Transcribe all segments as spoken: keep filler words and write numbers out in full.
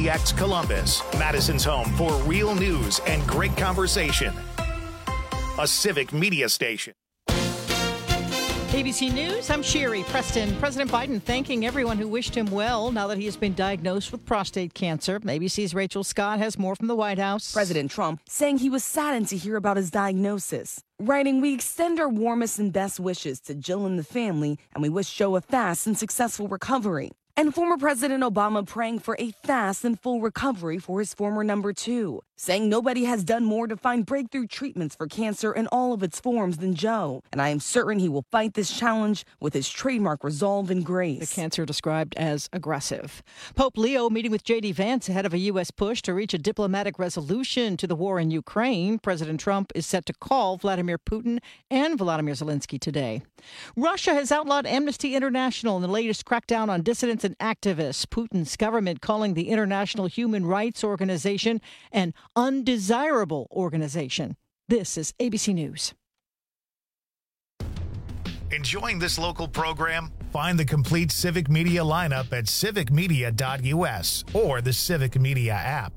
D X Columbus, Madison's home for real news and great conversation. A Civic Media station. A B C News, I'm Sherry Preston. President Biden thanking everyone who wished him well now that he has been diagnosed with prostate cancer. A B C's Rachel Scott has more from the White House. President Trump saying he was saddened to hear about his diagnosis. Writing, we extend our warmest and best wishes to Jill and the family, and we wish Joe a fast and successful recovery. And former President Obama praying for a fast and full recovery for his former number two, saying nobody has done more to find breakthrough treatments for cancer in all of its forms than Joe. And I am certain he will fight this challenge with his trademark resolve and grace. The cancer described as aggressive. Pope Leo meeting with J D Vance ahead of a U S push to reach a diplomatic resolution to the war in Ukraine. President Trump is set to call Vladimir Putin and Volodymyr Zelensky today. Russia has outlawed Amnesty International in the latest crackdown on dissidents and activists. Putin's government calling the International Human Rights Organization an undesirable organization. This is A B C News. Enjoying this local program? Find the complete Civic Media lineup at civic media dot u s or the Civic Media app.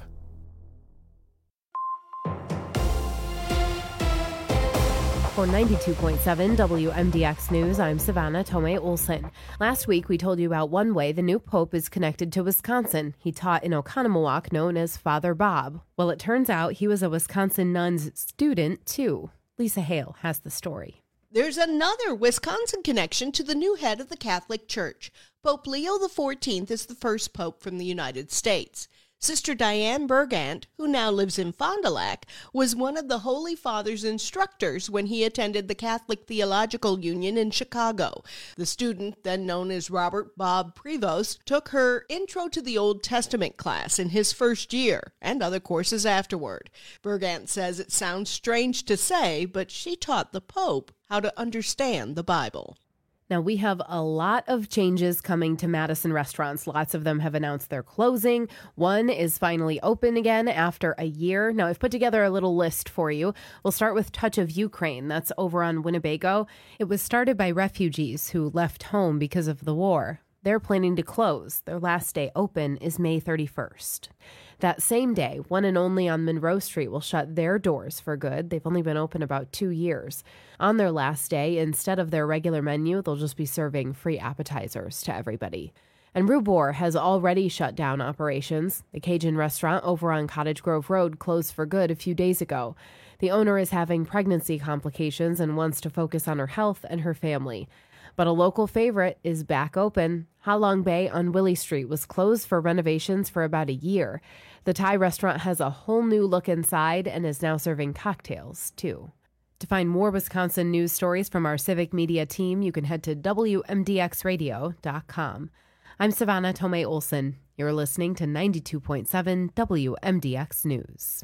For ninety-two point seven W M D X News, I'm Savannah Tomei Olson. Last week, we told you about one way the new pope is connected to Wisconsin. He taught in Oconomowoc, known as Father Bob. Well, it turns out he was a Wisconsin nun's student, too. Lisa Hale has the story. There's another Wisconsin connection to the new head of the Catholic Church. Pope Leo the fourteenth is the first pope from the United States. Sister Diane Bergant, who now lives in Fond du Lac, was one of the Holy Father's instructors when he attended the Catholic Theological Union in Chicago. The student, then known as Robert Bob Prevost, took her Intro to the Old Testament class in his first year, and other courses afterward. Bergant says it sounds strange to say, but she taught the Pope how to understand the Bible. Now, we have a lot of changes coming to Madison restaurants. Lots of them have announced they're closing. One is finally open again after a year. Now, I've put together a little list for you. We'll start with Touch of Ukraine. That's over on Winnebago. It was started by refugees who left home because of the war. They're planning to close. Their last day open is May thirty-first. That same day, One and Only on Monroe Street will shut their doors for good. They've only been open about two years. On their last day, instead of their regular menu, they'll just be serving free appetizers to everybody. And Rubor has already shut down operations. The Cajun restaurant over on Cottage Grove Road closed for good a few days ago. The owner is having pregnancy complications and wants to focus on her health and her family. But a local favorite is back open. Ha Long Bay on Willie Street was closed for renovations for about a year. The Thai restaurant has a whole new look inside and is now serving cocktails, too. To find more Wisconsin news stories from our Civic Media team, you can head to W M D X radio dot com. I'm Savannah Tomei Olson. You're listening to ninety-two point seven W M D X News.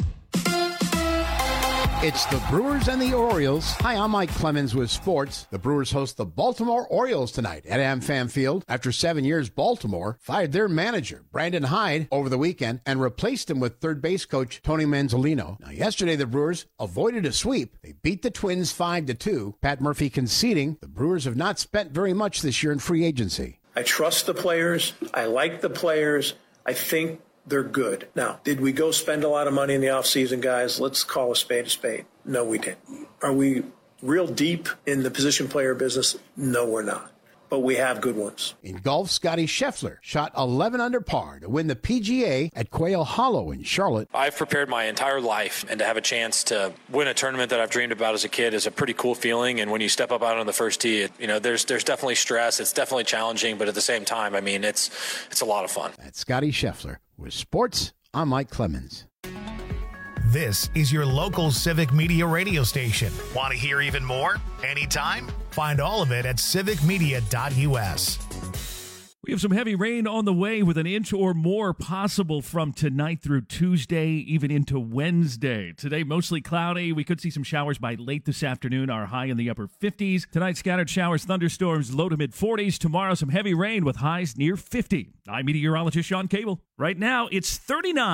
It's the Brewers and the Orioles. Hi, I'm Mike Clemens with sports. The Brewers host the Baltimore Orioles tonight at AmFam Field. After seven years, Baltimore fired their manager, Brandon Hyde, over the weekend and replaced him with third base coach Tony Manzolino. Now, yesterday, the Brewers avoided a sweep. They beat the Twins five to two. Pat Murphy conceding the Brewers have not spent very much this year in free agency. I trust the players. I like the players. I think they're good. Now, did we go spend a lot of money in the offseason, guys? Let's call a spade a spade. No, we didn't. Are we real deep in the position player business? No, we're not. But we have good ones. In golf, Scotty Scheffler shot eleven under par to win the P G A at Quail Hollow in Charlotte. I've prepared my entire life, and to have a chance to win a tournament that I've dreamed about as a kid is a pretty cool feeling. And when you step up out on the first tee, it, you know, there's there's definitely stress. It's definitely challenging, but at the same time, I mean, it's it's a lot of fun. That's Scotty Scheffler. With sports, I'm Mike Clemens. This is your local Civic Media radio station. Want to hear even more? Anytime? Find all of it at civic media dot u s. We have some heavy rain on the way with an inch or more possible from tonight through Tuesday, even into Wednesday. Today, mostly cloudy. We could see some showers by late this afternoon, our high in the upper fifties. Tonight, scattered showers, thunderstorms, low to mid forties. Tomorrow, some heavy rain with highs near fifty. I'm meteorologist Sean Cable. Right now, it's thirty-nine.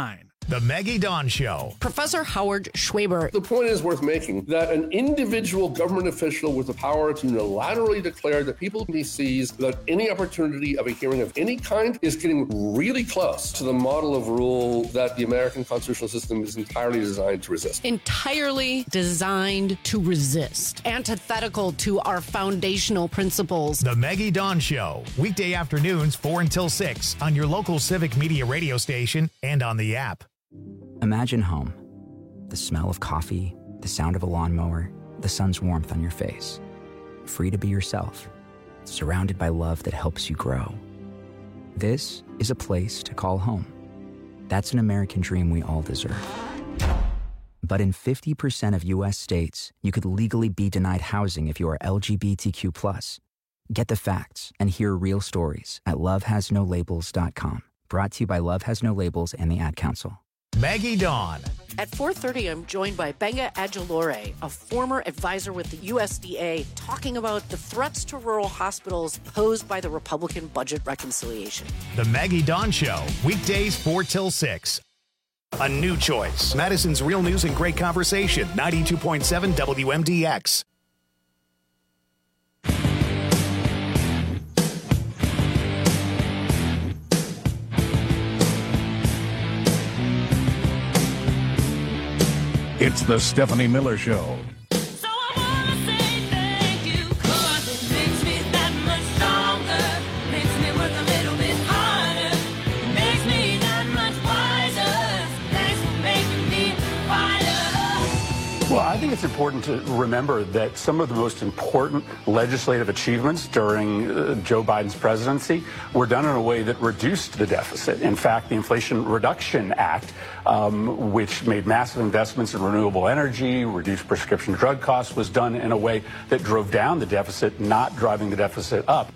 The Maggie Dawn Show. Professor Howard Schwaber. The point is worth making that an individual government official with the power to unilaterally declare that people he sees without any opportunity of a hearing of any kind is getting really close to the model of rule that the American constitutional system is entirely designed to resist. Entirely designed to resist. Antithetical to our foundational principles. The Maggie Dawn Show. Weekday afternoons, four until six on your local Civic Media radio station and on the app. Imagine home. The smell of coffee, the sound of a lawnmower, the sun's warmth on your face. Free to be yourself. Surrounded by love that helps you grow. This is a place to call home. That's an American dream we all deserve. But in fifty percent of U S states, you could legally be denied housing if you are L G B T Q plus. Get the facts and hear real stories at love has no labels dot com. Brought to you by Love Has No Labels and the Ad Council. Maggie Dawn. At four thirty, I'm joined by Benga Adjolore, a former advisor with the U S D A, talking about the threats to rural hospitals posed by the Republican budget reconciliation. The Maggie Dawn Show. Weekdays four till six. A new choice. Madison's Real News and Great Conversation. ninety-two point seven W M D X. It's the Stephanie Miller Show. So I wanna say thank you, 'cause it makes me that much stronger, makes me work a little bit harder, makes me that much wiser. Thanks for making me wiser. Well, I think it's important to remember that some of the most important legislative achievements during uh, Joe Biden's presidency were done in a way that reduced the deficit. In fact, the Inflation Reduction Act, um, which made massive investments in renewable energy, reduced prescription drug costs, was done in a way that drove down the deficit, not driving the deficit up.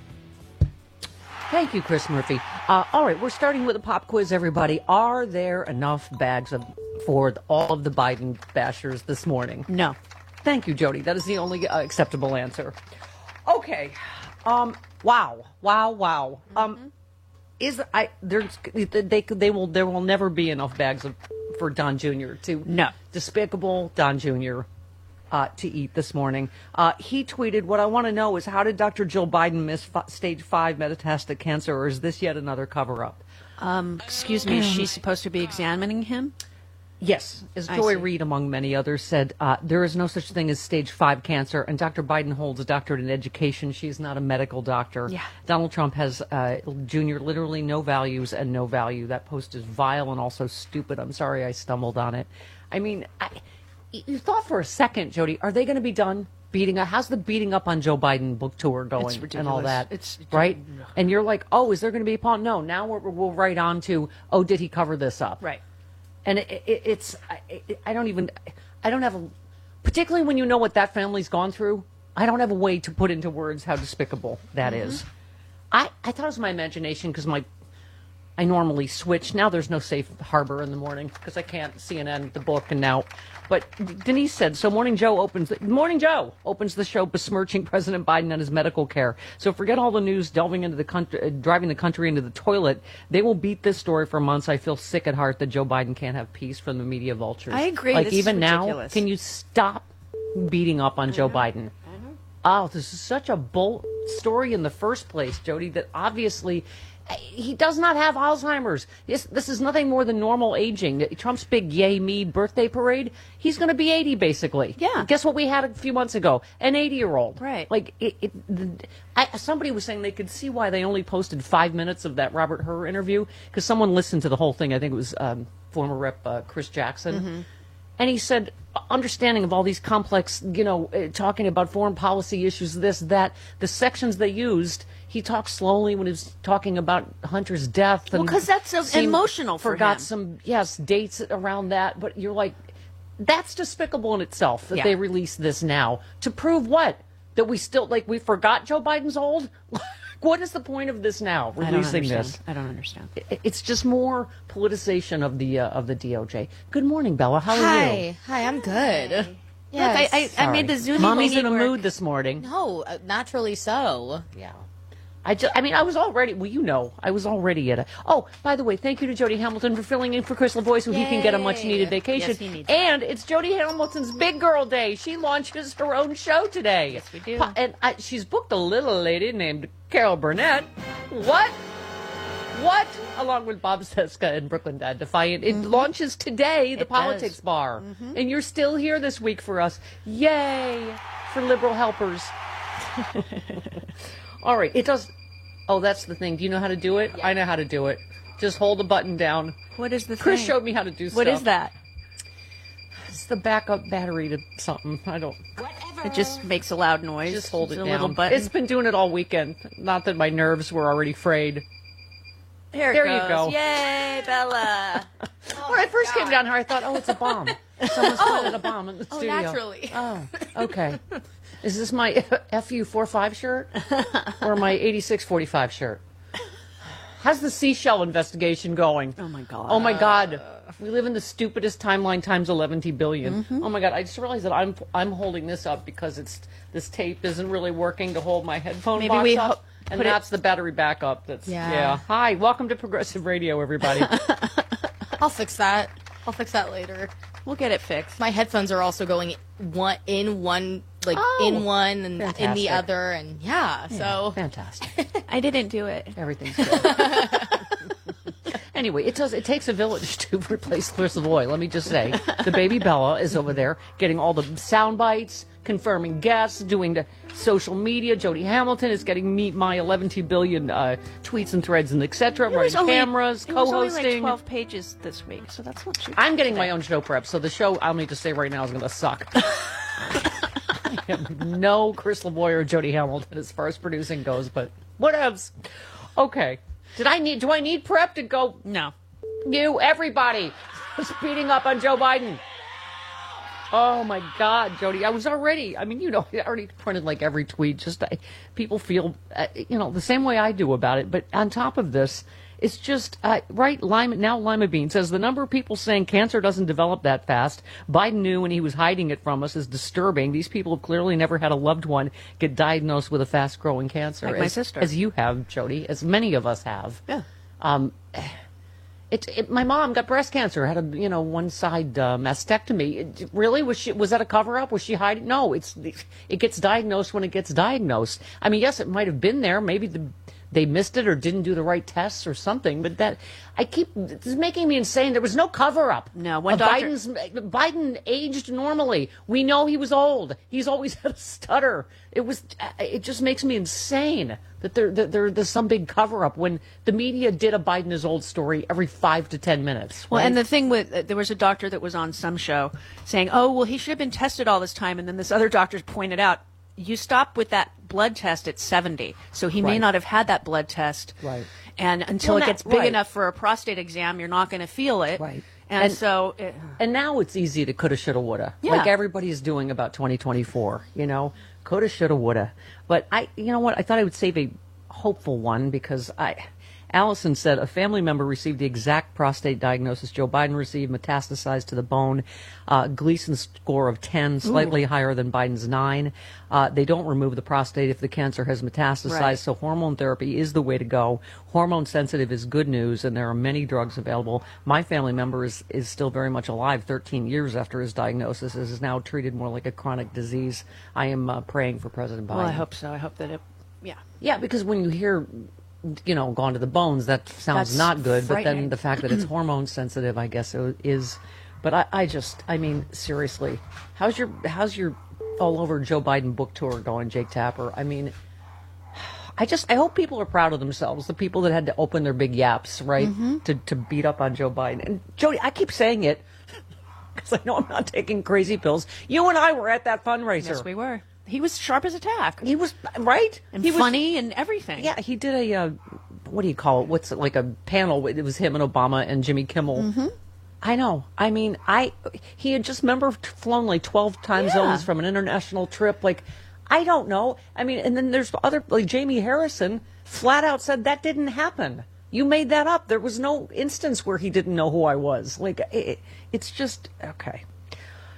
Thank you, Chris Murphy. Uh, all right, we're starting with a pop quiz, everybody. Are there enough bags of for all of the Biden bashers this morning? No. Thank you, Jody. That is the only uh, acceptable answer. Okay. Um. Wow. Wow. Wow. Um. Mm-hmm. Is I there's they they will there will never be enough bags of for Don Junior to no despicable Don Junior Uh, to eat this morning. Uh, he tweeted, "What I want to know is how did Doctor Jill Biden miss f- stage five metastatic cancer, or is this yet another cover-up?" Um, excuse me, is she supposed to be examining him? Yes, as I Joy see. Reid, among many others, said, uh, there is no such thing as stage five cancer, and Doctor Biden holds a doctorate in education. She's not a medical doctor. Yeah. Donald Trump has, uh, Junior, literally no values and no value. That post is vile and also stupid. I'm sorry I stumbled on it. I mean, I, you thought for a second, Jody, are they going to be done beating up? How's the beating up on Joe Biden book tour going and all that? It's right? And you're like, oh, is there going to be a Paul? No, now we're, we'll right on to, oh, did he cover this up? Right. And it, it, it's, I, I don't even, I don't have a, particularly when you know what that family's gone through, I don't have a way to put into words how despicable that mm-hmm. is. I, I thought it was my imagination because my, I normally switch. Now there's no safe harbor in the morning because I can't C N N the book and now. But Denise said, so Morning Joe opens, the, Morning Joe opens the show besmirching President Biden and his medical care. So forget all the news delving into the country, uh, driving the country into the toilet. They will beat this story for months. I feel sick at heart that Joe Biden can't have peace from the media vultures. I agree. Like this even is now, can you stop beating up on Joe Biden? Oh, this is such a bold story in the first place, Jody, that obviously he does not have Alzheimer's. This, this is nothing more than normal aging. Trump's big yay me birthday parade, he's going to be eighty basically. Yeah. Guess what we had a few months ago? An eighty-year-old. Right. Like, it, it, the, I, somebody was saying they could see why they only posted five minutes of that Robert Hur interview, because someone listened to the whole thing. I think it was um, former Rep uh, Chris Jackson. Mm-hmm. And he said, understanding of all these complex, you know, uh, talking about foreign policy issues, this, that, the sections they used, he talked slowly when he was talking about Hunter's death. Well, because that's so seemed, emotional for forgot him. some, yes, dates around that. But you're like, that's despicable in itself that Yeah. they released this now. To prove what? That we still, like, we forgot Joe Biden's old? What is the point of this now, releasing I this? I don't understand. It, it's just more politicization of the uh, of the D O J. Good morning, Bella. How are Hi. you? Hi, I'm good. Yes. Yes. I, I, I made the Zuni Mommy's lady in a work. mood this morning. No, uh, naturally so. Yeah. I just, I mean, I was already, well, you know, I was already at a, oh, by the way, thank you to Jody Hamilton for filling in for Chris LaVoy so he can get a much needed vacation. Yes, he needs and it's Jody Hamilton's Big Girl Day. She launches her own show today. Yes, we do. Pa- And I, she's booked a little lady named Carol Burnett. What? What? Along with Bob Seska and Brooklyn Dad Defiant. It Mm-hmm. launches today, the It Politics does. Bar. Mm-hmm. And you're still here this week for us. Yay! For liberal helpers. All right, it does. Oh, that's the thing. Do you know how to do it? I know how to do it. Just hold the button down. What is the Chris thing? showed me how to do stuff. What is that? It's the backup battery to something. I don't. It just makes a loud noise. Just hold it It's a down. little button. It's been doing it all weekend. Not that my nerves were already frayed. Here it there goes. you go. Yay, Bella. When I first came down here, I thought, oh, it's a bomb. Someone's planted a bomb in the Oh, studio. naturally. Oh, okay. Is this my F U forty-five shirt or my eighty-six forty-five shirt? How's the seashell investigation going? Oh, my God. Oh, my God. We live in the stupidest timeline times eleven billion. Mm-hmm. Oh, my God. I just realized that I'm I'm holding this up because it's this tape isn't really working to hold my headphone Maybe box we up. ho- and put it- that's the battery backup. That's Yeah. yeah. Hi, welcome to Progressive Radio, everybody. I'll fix that. I'll fix that later. We'll get it fixed. My headphones are also going one in one, like Oh, in one and in fantastic. the other, and yeah. Yeah, So fantastic. I didn't do it. Everything's good. Anyway, it does. It takes a village to replace Chris LaVoy. Let me just say, the baby Bella is over there getting all the sound bites, confirming guests, doing the social media. Jody Hamilton is getting me my eleven billion uh, tweets and threads and et cetera. It was Running only- camus, It was only co-hosting. like twelve pages this week, so that's not too I'm getting my own show prep, so the show, I'll need to say right now, is going to suck. I have no Chris LaVoy or Jody Hamilton as far as producing goes, but whatevs. Okay. Did I need, do I need prep to go? No. You, everybody, speeding up on Joe Biden. Oh my God, Jody, I was already, I mean, you know, I already printed like every tweet. Just I, people feel, uh, you know, the same way I do about it. But on top of this, it's just, uh, right, Lima, now Lima Bean says the number of people saying cancer doesn't develop that fast. Biden knew when he was hiding it from us is disturbing. These people have clearly never had a loved one get diagnosed with a fast-growing cancer. Like my as, sister. As you have, Jody, as many of us have. Yeah. Um, it, it, my mom got breast cancer, had a, you know, one side uh, mastectomy. It, really? Was she, was that a cover up? Was she hiding? No, it's, it gets diagnosed when it gets diagnosed. I mean, yes, it might have been there. Maybe the, they missed it or didn't do the right tests or something, but that, I keep, this is making me insane. There was no cover up. No, when Of doctor- Biden's, Biden aged normally. We know he was old. He's always had a stutter. It was, it just makes me insane that there, that there, there's some big cover up when the media did a Biden is old story every five to ten minutes. Well, right? and the thing with, uh, there was a doctor that was on some show saying, oh, well, he should have been tested all this time. And then this other doctor pointed out, you stop with that blood test at seventy. So he may Right. not have had that blood test. Right. And until Well, it that- gets big right. enough for a prostate exam, you're not going to feel it. Right. And, And- so, it, And now it's easy to coulda, shoulda, woulda. Yeah. Like everybody's doing about twenty twenty-four, you know? Coulda, shoulda, woulda. But I, you know what? I thought I would save a hopeful one because I, Allison said a family member received the exact prostate diagnosis Joe Biden received, metastasized to the bone, uh, Gleason score of ten, slightly higher than Biden's nine. Uh, they don't remove the prostate if the cancer has metastasized, Right. so hormone therapy is the way to go. Hormone sensitive is good news, and there are many drugs available. My family member is, is still very much alive thirteen years after his diagnosis, is now treated more like a chronic disease. I am uh, praying for President Biden. well, I hope so. I hope that it, yeah. Yeah, because when you hear, you know, gone to the bones, that sounds That's not good. But then frightening. the fact that it's hormone sensitive, I guess, it is. But I, I just, I mean, seriously, how's your, how's your all over Joe Biden book tour going, Jake Tapper? I mean, I just, I hope people are proud of themselves, the people that had to open their big yaps, right, Mm-hmm. to, to beat up on Joe Biden. And Jody, I keep saying it because I know I'm not taking crazy pills. You and I were at that fundraiser. Yes, we were. He was sharp as a tack. He was, right? And he was, funny and everything. yeah, he did a, uh, what do you call it? What's it, like a panel? It was him and Obama and Jimmy Kimmel. Mm-hmm. I know. I mean, I he had just remember flown like twelve time Yeah. zones from an international trip. Like, I don't know. I mean, and then there's other, like Jamie Harrison flat out said that didn't happen. You made that up. There was no instance where he didn't know who I was. Like, it, it's just, okay.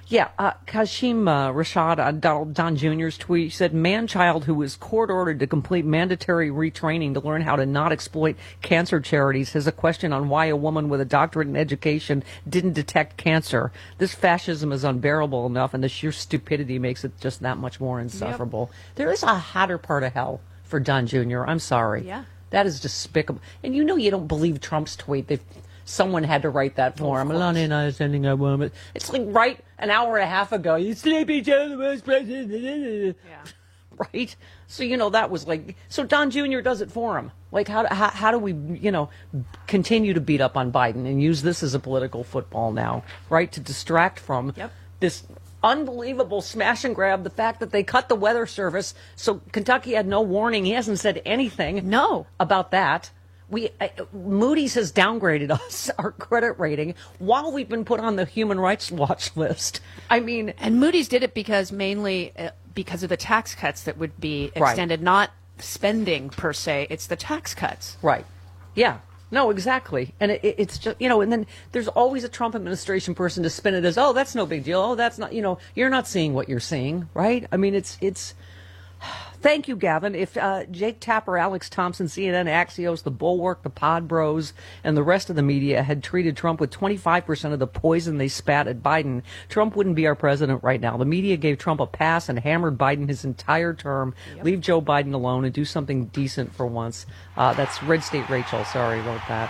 Yeah, uh, Kashim uh, Rashad on Donald Don Junior's tweet said, man-child who was court-ordered to complete mandatory retraining to learn how to not exploit cancer charities has a question on why a woman with a doctorate in education didn't detect cancer. This fascism is unbearable enough, and the sheer stupidity makes it just that much more insufferable. Yep. There is a hotter part of hell for Don Junior I'm sorry. Yeah. That is despicable. And you know you don't believe Trump's tweet. They've Someone had to write that for him. Melania and I are sending a woman. It's like right an hour and a half ago. You sleepy Joe, the worst president. Yeah. Right? So, you know, that was like... So Don Junior does it for him. Like, how, how, how do we, you know, continue to beat up on Biden and use this as a political football now, right? To distract from yep. this unbelievable smash and grab, the fact that they cut the weather service, so Kentucky had no warning. He hasn't said anything no. about that. We uh, Moody's has downgraded us, our credit rating, while we've been put on the Human Rights Watch list. I mean... And Moody's did it because mainly uh, because of the tax cuts that would be extended, right. Not spending per se. It's the tax cuts. Right. Yeah. No, exactly. And it, it's just, you know, and then there's always a Trump administration person to spin it as, oh, that's no big deal. Oh, that's not, you know, you're not seeing what you're seeing, right? I mean, it's... it's. Thank you, Gavin. If uh, Jake Tapper, Alex Thompson, C N N, Axios, The Bulwark, the Pod Bros, and the rest of the media had treated Trump with twenty-five percent of the poison they spat at Biden, Trump wouldn't be our president right now. The media gave Trump a pass and hammered Biden his entire term. Yep. Leave Joe Biden alone and do something decent for once. Uh, that's Red State Rachel. Sorry about that.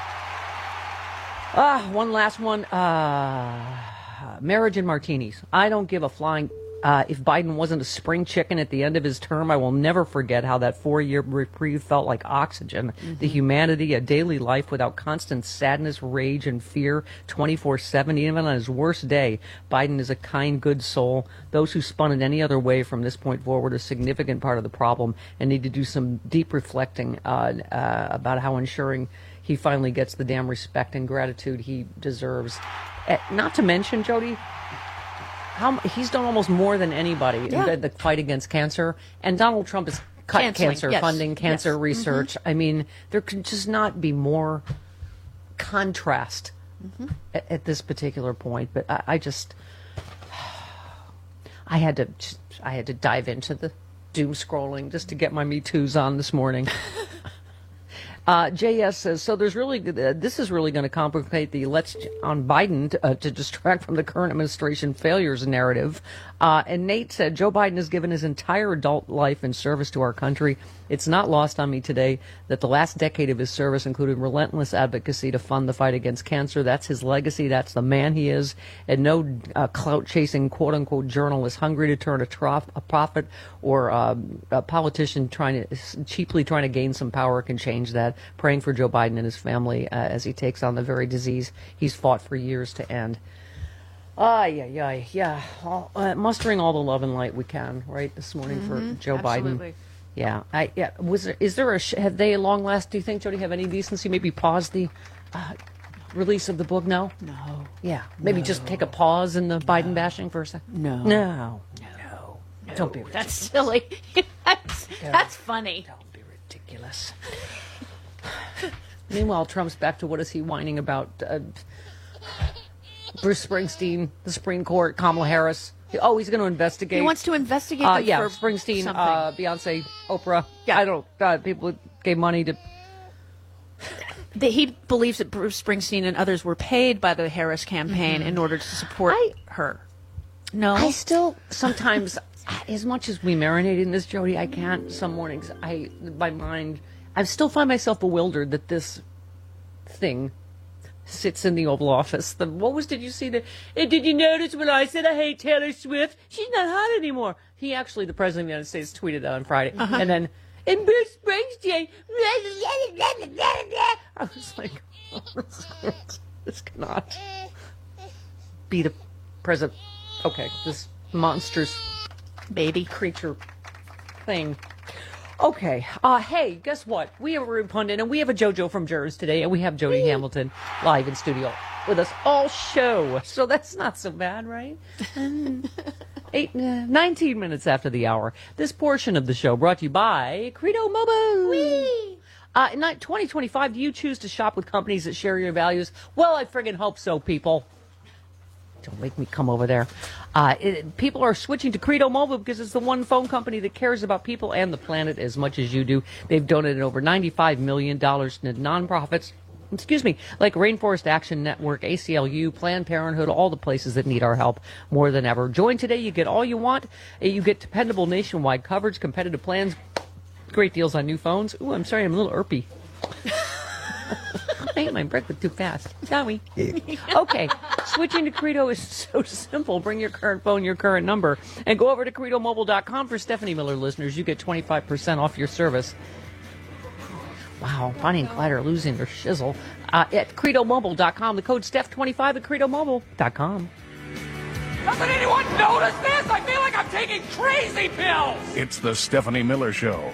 Ah, one last one. Uh, marriage and martinis. I don't give a flying... Uh, if Biden wasn't a spring chicken at the end of his term, I will never forget how that four-year reprieve felt like oxygen. Mm-hmm. The humanity, a daily life without constant sadness, rage, and fear twenty-four seven, even on his worst day. Biden is a kind, good soul. Those who spun it any other way from this point forward are a significant part of the problem and need to do some deep reflecting uh, uh, about how ensuring he finally gets the damn respect and gratitude he deserves. Uh, not to mention, Jody... How, he's done almost more than anybody yeah. in the, the fight against cancer. And Donald Trump has cut Canceling, cancer yes. funding, cancer yes. research. Mm-hmm. I mean, there could just not be more contrast mm-hmm. at, at this particular point. But I, I just, I had to, I had to dive into the doom scrolling just to get my Me Too's on this morning. Uh, J S says, so there's really, uh, this is really going to complicate the let's on Biden to, uh, to distract from the current administration failures narrative. Uh, and Nate said, Joe Biden has given his entire adult life in service to our country. It's not lost on me today that the last decade of his service included relentless advocacy to fund the fight against cancer. That's his legacy. That's the man he is. And no uh, clout-chasing, quote-unquote, journalist hungry to turn a, trough, a profit or um, a politician trying to cheaply trying to gain some power can change that. Praying for Joe Biden and his family uh, as he takes on the very disease he's fought for years to end. Ah, yeah, yeah, yeah. All, uh, mustering all the love and light we can, right, this morning mm-hmm. for Joe Absolutely. Biden. Yeah, I yeah. Was there is there a sh- have they long last? Do you think, Jody, have any decency? Maybe pause the uh, release of the book. No, no. Yeah, maybe no. just take a pause in the no. Biden bashing for a second. No, no, no. no. Don't be ridiculous. That's silly. that's don't, that's funny. Don't be ridiculous. Meanwhile, Trump's back to what is he whining about? Uh, Bruce Springsteen, the Supreme Court, Kamala Harris. Oh, he's going to investigate. He wants to investigate uh, them yeah, for Springsteen, something. uh, Beyonce, Oprah. Yeah. I don't know. Uh, people gave money to... That he believes that Bruce Springsteen and others were paid by the Harris campaign mm-hmm. in order to support I, her. No? I still sometimes, as much as we marinate in this, Jody, I can't. Some mornings, I my mind, I still find myself bewildered that this thing... sits in the Oval Office. The, what was, did you see the, eh, did you notice when I said I hate Taylor Swift? She's not hot anymore. He actually, the President of the United States, tweeted that on Friday. Uh-huh. And then, and Bruce Springsteen, I was like, oh, this cannot be the President. Okay, this monstrous baby creature thing. Okay. Uh, hey, guess what? We have a Rude Pundit, and we have a JoJo from Jers today, and we have Jody Hamilton live in studio with us all show. So that's not so bad, right? Eight, uh, nineteen minutes after the hour. This portion of the show brought to you by Credo Mobile. Whee! Uh, in twenty twenty-five, do you choose to shop with companies that share your values? Well, I friggin' hope so, people. Don't make me come over there. Uh, it, people are switching to Credo Mobile because it's the one phone company that cares about people and the planet as much as you do. They've donated over ninety-five million dollars to nonprofits, excuse me, like Rainforest Action Network, A C L U, Planned Parenthood, all the places that need our help more than ever. Join today. You get all you want. You get dependable nationwide coverage, competitive plans, great deals on new phones. Ooh, I'm sorry, I'm a little irpy. I ate my breakfast too fast. Sorry. Okay, switching to Credo is so simple. Bring your current phone, your current number, and go over to Credo Mobile dot com. For Stephanie Miller listeners, you get twenty-five percent off your service. Wow, Bonnie and Clyde are losing their shizzle. Uh, at Credo Mobile dot com. The code Steph twenty-five at Credo Mobile dot com. Doesn't anyone notice this? I feel like I'm taking crazy pills. It's the Stephanie Miller Show.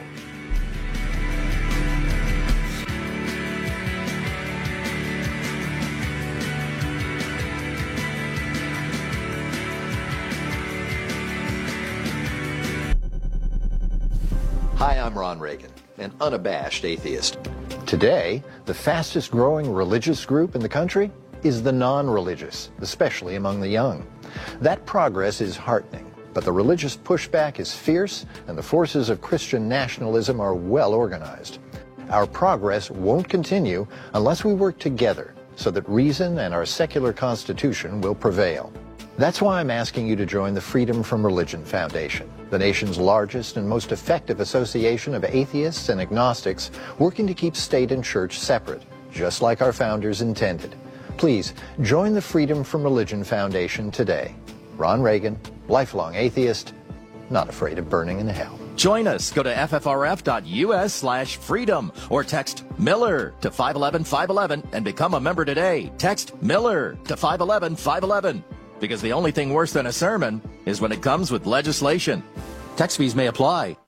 Hi, I'm Ron Reagan, an unabashed atheist. Today, the fastest growing religious group in the country is the non-religious, especially among the young. That progress is heartening, but the religious pushback is fierce and the forces of Christian nationalism are well organized. Our progress won't continue unless we work together so that reason and our secular constitution will prevail. That's why I'm asking you to join the Freedom from Religion Foundation, the nation's largest and most effective association of atheists and agnostics working to keep state and church separate, just like our founders intended. Please join the Freedom from Religion Foundation today. Ron Reagan, lifelong atheist, not afraid of burning in hell. Join us. Go to F F R F dot U S slash freedom or text Miller to five one one, five one one and become a member today. Text Miller to five one one, five one one. Because the only thing worse than a sermon is when it comes with legislation. Text fees may apply.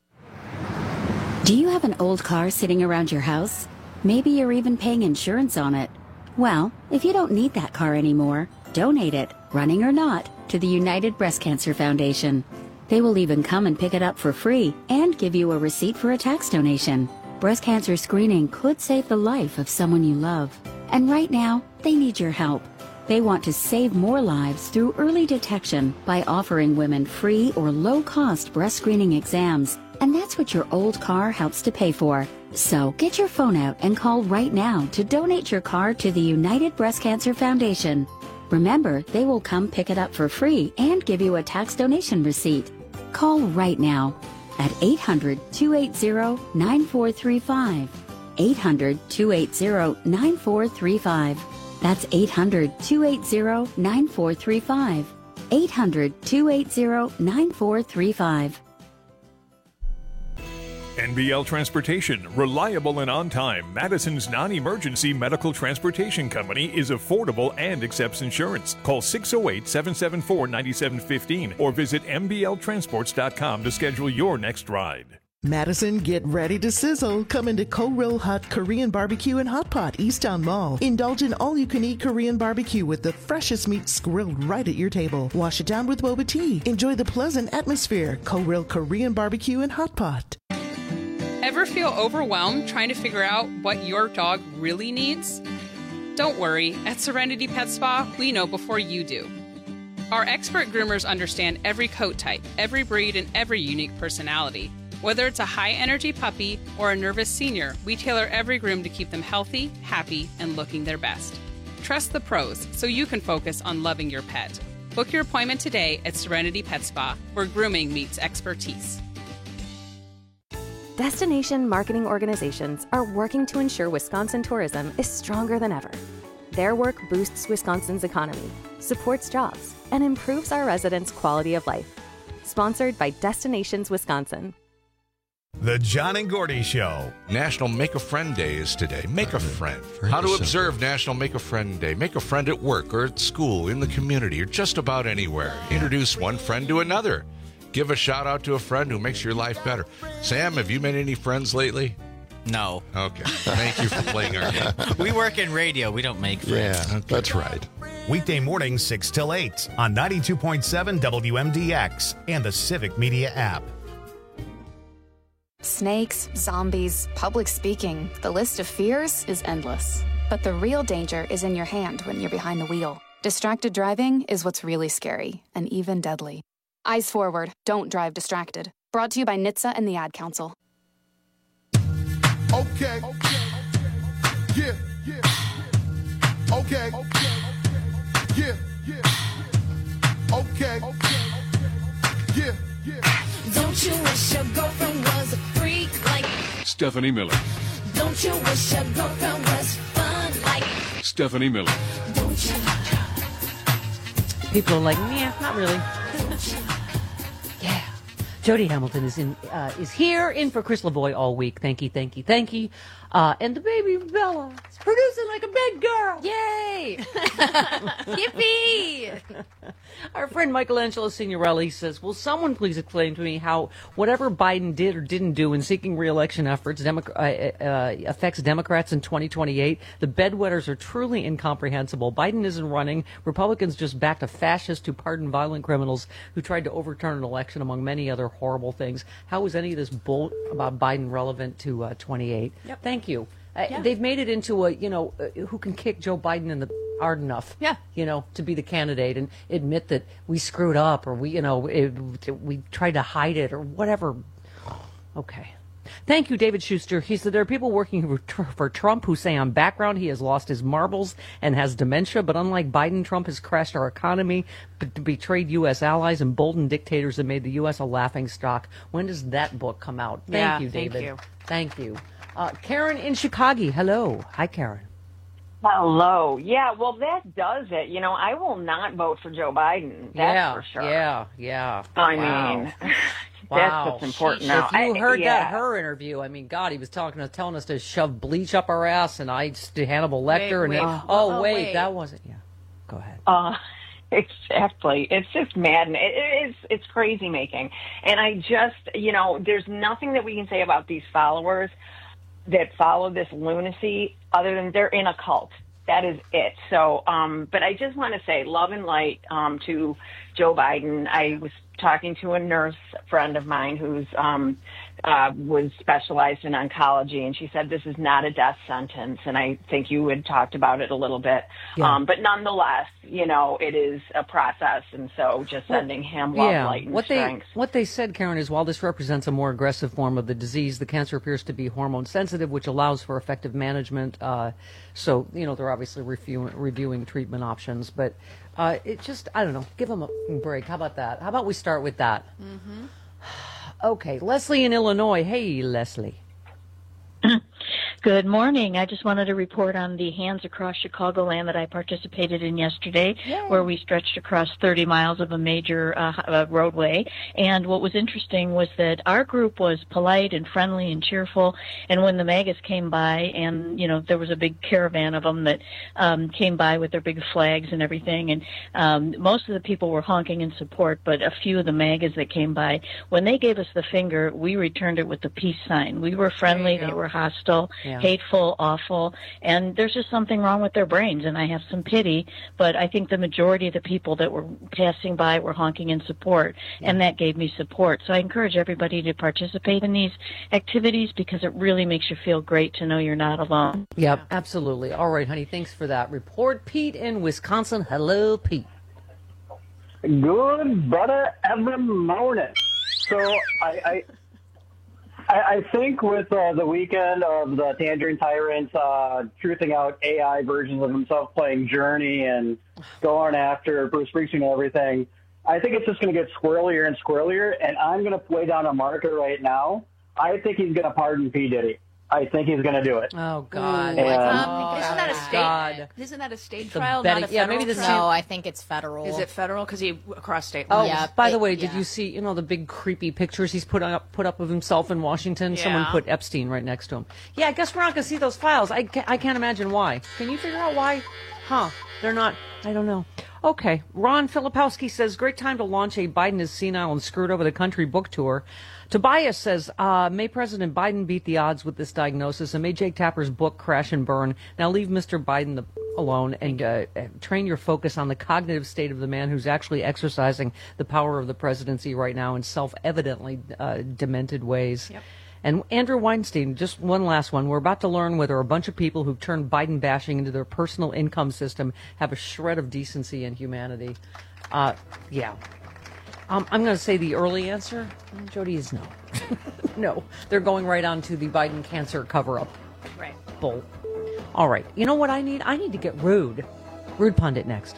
Do you have an old car sitting around your house? Maybe you're even paying insurance on it. Well, if you don't need that car anymore, donate it, running or not, to the United Breast Cancer Foundation. They will even come and pick it up for free and give you a receipt for a tax donation. Breast cancer screening could save the life of someone you love. And right now, they need your help. They want to save more lives through early detection by offering women free or low-cost breast screening exams. And that's what your old car helps to pay for. So get your phone out and call right now to donate your car to the United Breast Cancer Foundation. Remember, they will come pick it up for free and give you a tax donation receipt. Call right now at eight hundred, two eight zero, nine four three five. eight hundred, two eight zero, nine four three five. That's eight hundred, two eight zero, nine four three five. eight hundred, two eight zero, nine four three five. N B L Transportation, reliable and on time. Madison's non-emergency medical transportation company is affordable and accepts insurance. Call six oh eight, seven seven four, nine seven one five or visit m b l transports dot com to schedule your next ride. Madison, get ready to sizzle. Come into Ko-Ro Hut Korean Barbecue and Hot Pot, Easttown Mall. Indulge in all-you-can-eat Korean barbecue with the freshest meats grilled right at your table. Wash it down with boba tea. Enjoy the pleasant atmosphere. Ko-Ro Korean Barbecue and Hot Pot. Ever feel overwhelmed trying to figure out what your dog really needs? Don't worry. At Serenity Pet Spa, we know before you do. Our expert groomers understand every coat type, every breed, and every unique personality. Whether it's a high-energy puppy or a nervous senior, we tailor every groom to keep them healthy, happy, and looking their best. Trust the pros so you can focus on loving your pet. Book your appointment today at Serenity Pet Spa, where grooming meets expertise. Destination marketing organizations are working to ensure Wisconsin tourism is stronger than ever. Their work boosts Wisconsin's economy, supports jobs, and improves our residents' quality of life. Sponsored by Destinations Wisconsin. The John and Gordy Show. National Make a Friend Day is today. Make a friend. How to observe National Make a Friend Day. Make a friend at work or at school, in the community, or just about anywhere. Introduce one friend to another. Give a shout out to a friend who makes your life better. Sam, have you made any friends lately? No. Okay. Thank you for playing our game. We work in radio. We don't make friends. Yeah, okay. That's right. Weekday mornings six till eight on ninety-two point seven W M D X and the Civic Media app. Snakes, zombies, public speaking. The list of fears is endless. But the real danger is in your hand when you're behind the wheel. Distracted driving is what's really scary and even deadly. Eyes forward, don't drive distracted. Brought to you by N H T S A and the Ad Council. Okay. Yeah. Okay. Yeah. Okay. Yeah. Don't you wish your girlfriend was a freak like Stephanie Miller. Don't you wish your girlfriend was fun like Stephanie Miller. Don't you? People are like, yeah, not really. Yeah. Jody Hamilton is in uh, is here in for Chris Lavoie all week. Thank you, thank you, thank you. Uh, and the baby Bella is producing like a big girl. Yay! Yippee! Our friend Michelangelo Signorelli says, will someone please explain to me how whatever Biden did or didn't do in seeking re-election efforts Demo- uh, uh, affects Democrats in twenty twenty-eight? The bedwetters are truly incomprehensible. Biden isn't running. Republicans just backed a fascist who pardoned violent criminals who tried to overturn an election, among many other horrible things. How is any of this bull about Biden relevant to uh, twenty-eight? Yep. Thank you. Uh, Yeah. They've made it into a, you know, uh, who can kick Joe Biden in the hard enough, yeah. you know, to be the candidate and admit that we screwed up or we, you know, it, we tried to hide it or whatever. Okay. Thank you, David Schuster. He said there are people working for, for Trump who say on background he has lost his marbles and has dementia, but unlike Biden, Trump has crashed our economy, b- betrayed U S allies, emboldened dictators and made the U S a laughingstock. When does that book come out? Thank Yeah, you, thank David. you. Thank you. Uh, Karen in Chicago. Hello. Hi, Karen. Hello. Yeah, well, that does it. You know, I will not vote for Joe Biden. That's yeah, for sure. Yeah, yeah. I Wow. mean, that's Wow. what's important If now. you I- heard yeah. that her interview, I mean, God, he was talking, telling us to shove bleach up our ass, and I did Hannibal Lecter, Wait, and wait. then, oh, Oh, wait, wait. that wasn't. Yeah, go ahead. Uh, exactly. It's just maddening. It, it is, it's crazy making. And I just, you know, there's nothing that we can say about these followers that follow this lunacy other than they're in a cult. That is it. So, um, but I just want to say love and light um, to Joe Biden. I was talking to a nurse friend of mine who's um, uh, was specialized in oncology, and she said this is not a death sentence. And I think you had talked about it a little bit. Yeah. Um, but nonetheless, you know, it is a process. And so just sending him love, yeah. light, and what strength. they what they said, Karen, is while this represents a more aggressive form of the disease, the cancer appears to be hormone sensitive, which allows for effective management. Uh, so, you know, they're obviously reviewing, reviewing treatment options. But uh, it just, I don't know, give them a break. How about that? How about we start with that? Mm-hmm. Okay, Leslie in Illinois. Hey, Leslie. Good morning. I just wanted to report on the Hands Across Chicagoland that I participated in yesterday, where we stretched across thirty miles of a major uh, uh, roadway. And what was interesting was that our group was polite and friendly and cheerful. And when the MAGAs came by, and, you know, there was a big caravan of them that um, came by with their big flags and everything. And um, most of the people were honking in support, but a few of the MAGAs that came by, when they gave us the finger, we returned it with the peace sign. We were friendly. They were hostile. Yeah. Hateful, awful, and there's just something wrong with their brains, and I have some pity, but I think the majority of the people that were passing by were honking in support, and that gave me support. So I encourage everybody to participate in these activities because it really makes you feel great to know you're not alone. Yep, absolutely. All right, honey, thanks for that report. Pete in Wisconsin. Hello, Pete. Good brother every morning. So I, I I, I think with uh, the weekend of the Tangerine Tyrants uh, truthing out A I versions of himself playing Journey and going after Bruce Springsteen and everything, I think it's just going to get squirrelier and squirrelier, and I'm going to lay down a marker right now. I think he's going to pardon P. Diddy. I think he's going to do it. Oh, God. And- Um, isn't that a state? God. Isn't that a state The trial? betting- not a yeah, federal maybe the trial? No, I think it's federal. Is it federal? Because he across state Oh, lines. by the way, did you see, you know, the big creepy pictures he's put up put up of himself in Washington? Someone Yeah. put Epstein right next to him. Yeah, I guess we're not going to see those files. I can't, I can't imagine why. Can you figure out why? Huh. They're not, I don't know. Okay. Ron Filipowski says, great time to launch a Biden is senile and screwed over the country book tour. Tobias says, uh, may President Biden beat the odds with this diagnosis, and may Jake Tapper's book crash and burn. Now leave Mister Biden the, alone and uh, train your focus on the cognitive state of the man who's actually exercising the power of the presidency right now in self-evidently uh, demented ways. Yep. And Andrew Weinstein, just one last one. We're about to learn whether a bunch of people who've turned Biden bashing into their personal income system have a shred of decency and humanity. Uh, yeah. Um, I'm going to say the early answer, Jody, is no. No. They're going right on to the Biden cancer cover-up. Right. Bull. All right. You know what I need? I need to get Rude. Rude Pundit next.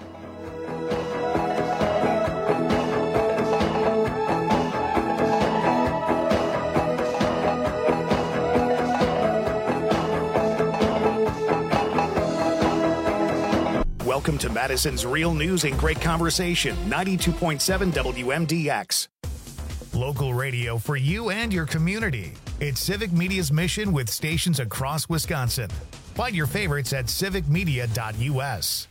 Welcome to Madison's Real News and Great Conversation, ninety-two point seven W M D X. Local radio for you and your community. It's Civic Media's mission with stations across Wisconsin. Find your favorites at civic media dot U S.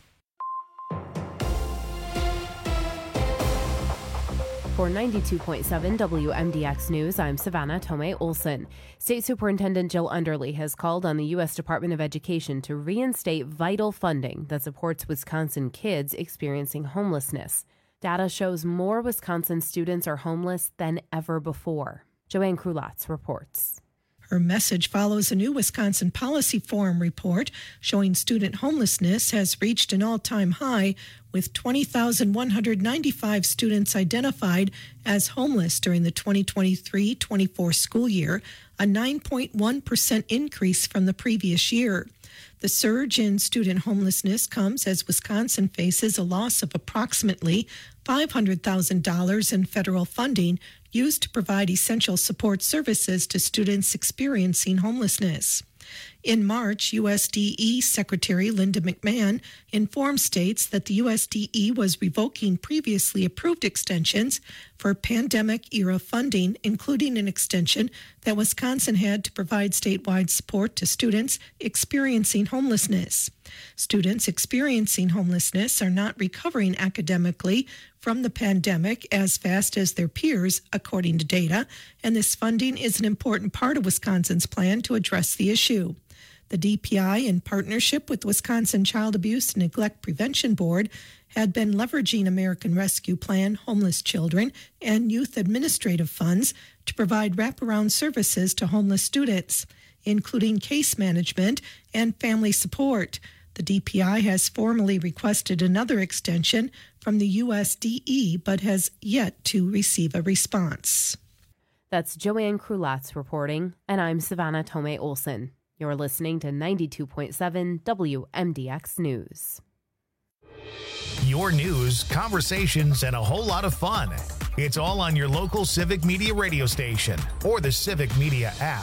For ninety-two point seven W M D X News, I'm Savannah Tomei Olson. State Superintendent Jill Underly has called on the U S Department of Education to reinstate vital funding that supports Wisconsin kids experiencing homelessness. Data shows more Wisconsin students are homeless than ever before. Joanne Krulatz reports. Her message follows a new Wisconsin Policy Forum report showing student homelessness has reached an all-time high, with twenty thousand one hundred ninety-five students identified as homeless during the twenty twenty-three twenty-four school year, a nine point one percent increase from the previous year. The surge in student homelessness comes as Wisconsin faces a loss of approximately five hundred thousand dollars in federal funding used to provide essential support services to students experiencing homelessness. In March, U S D E Secretary Linda McMahon informed states that the U S D E was revoking previously approved extensions for pandemic-era funding, including an extension that Wisconsin had to provide statewide support to students experiencing homelessness. Students experiencing homelessness are not recovering academically from the pandemic as fast as their peers, according to data, and this funding is an important part of Wisconsin's plan to address the issue. The D P I, in partnership with Wisconsin Child Abuse and Neglect Prevention Board, had been leveraging American Rescue Plan, homeless children, and youth administrative funds to provide wraparound services to homeless students, including case management and family support. The D P I has formally requested another extension from the U S D E, but has yet to receive a response. That's Joanne Krulatz reporting, and I'm Savannah Tomei Olson. You're listening to ninety-two point seven W M D X News. Your news, conversations, and a whole lot of fun. It's all on your local Civic Media radio station or the Civic Media app.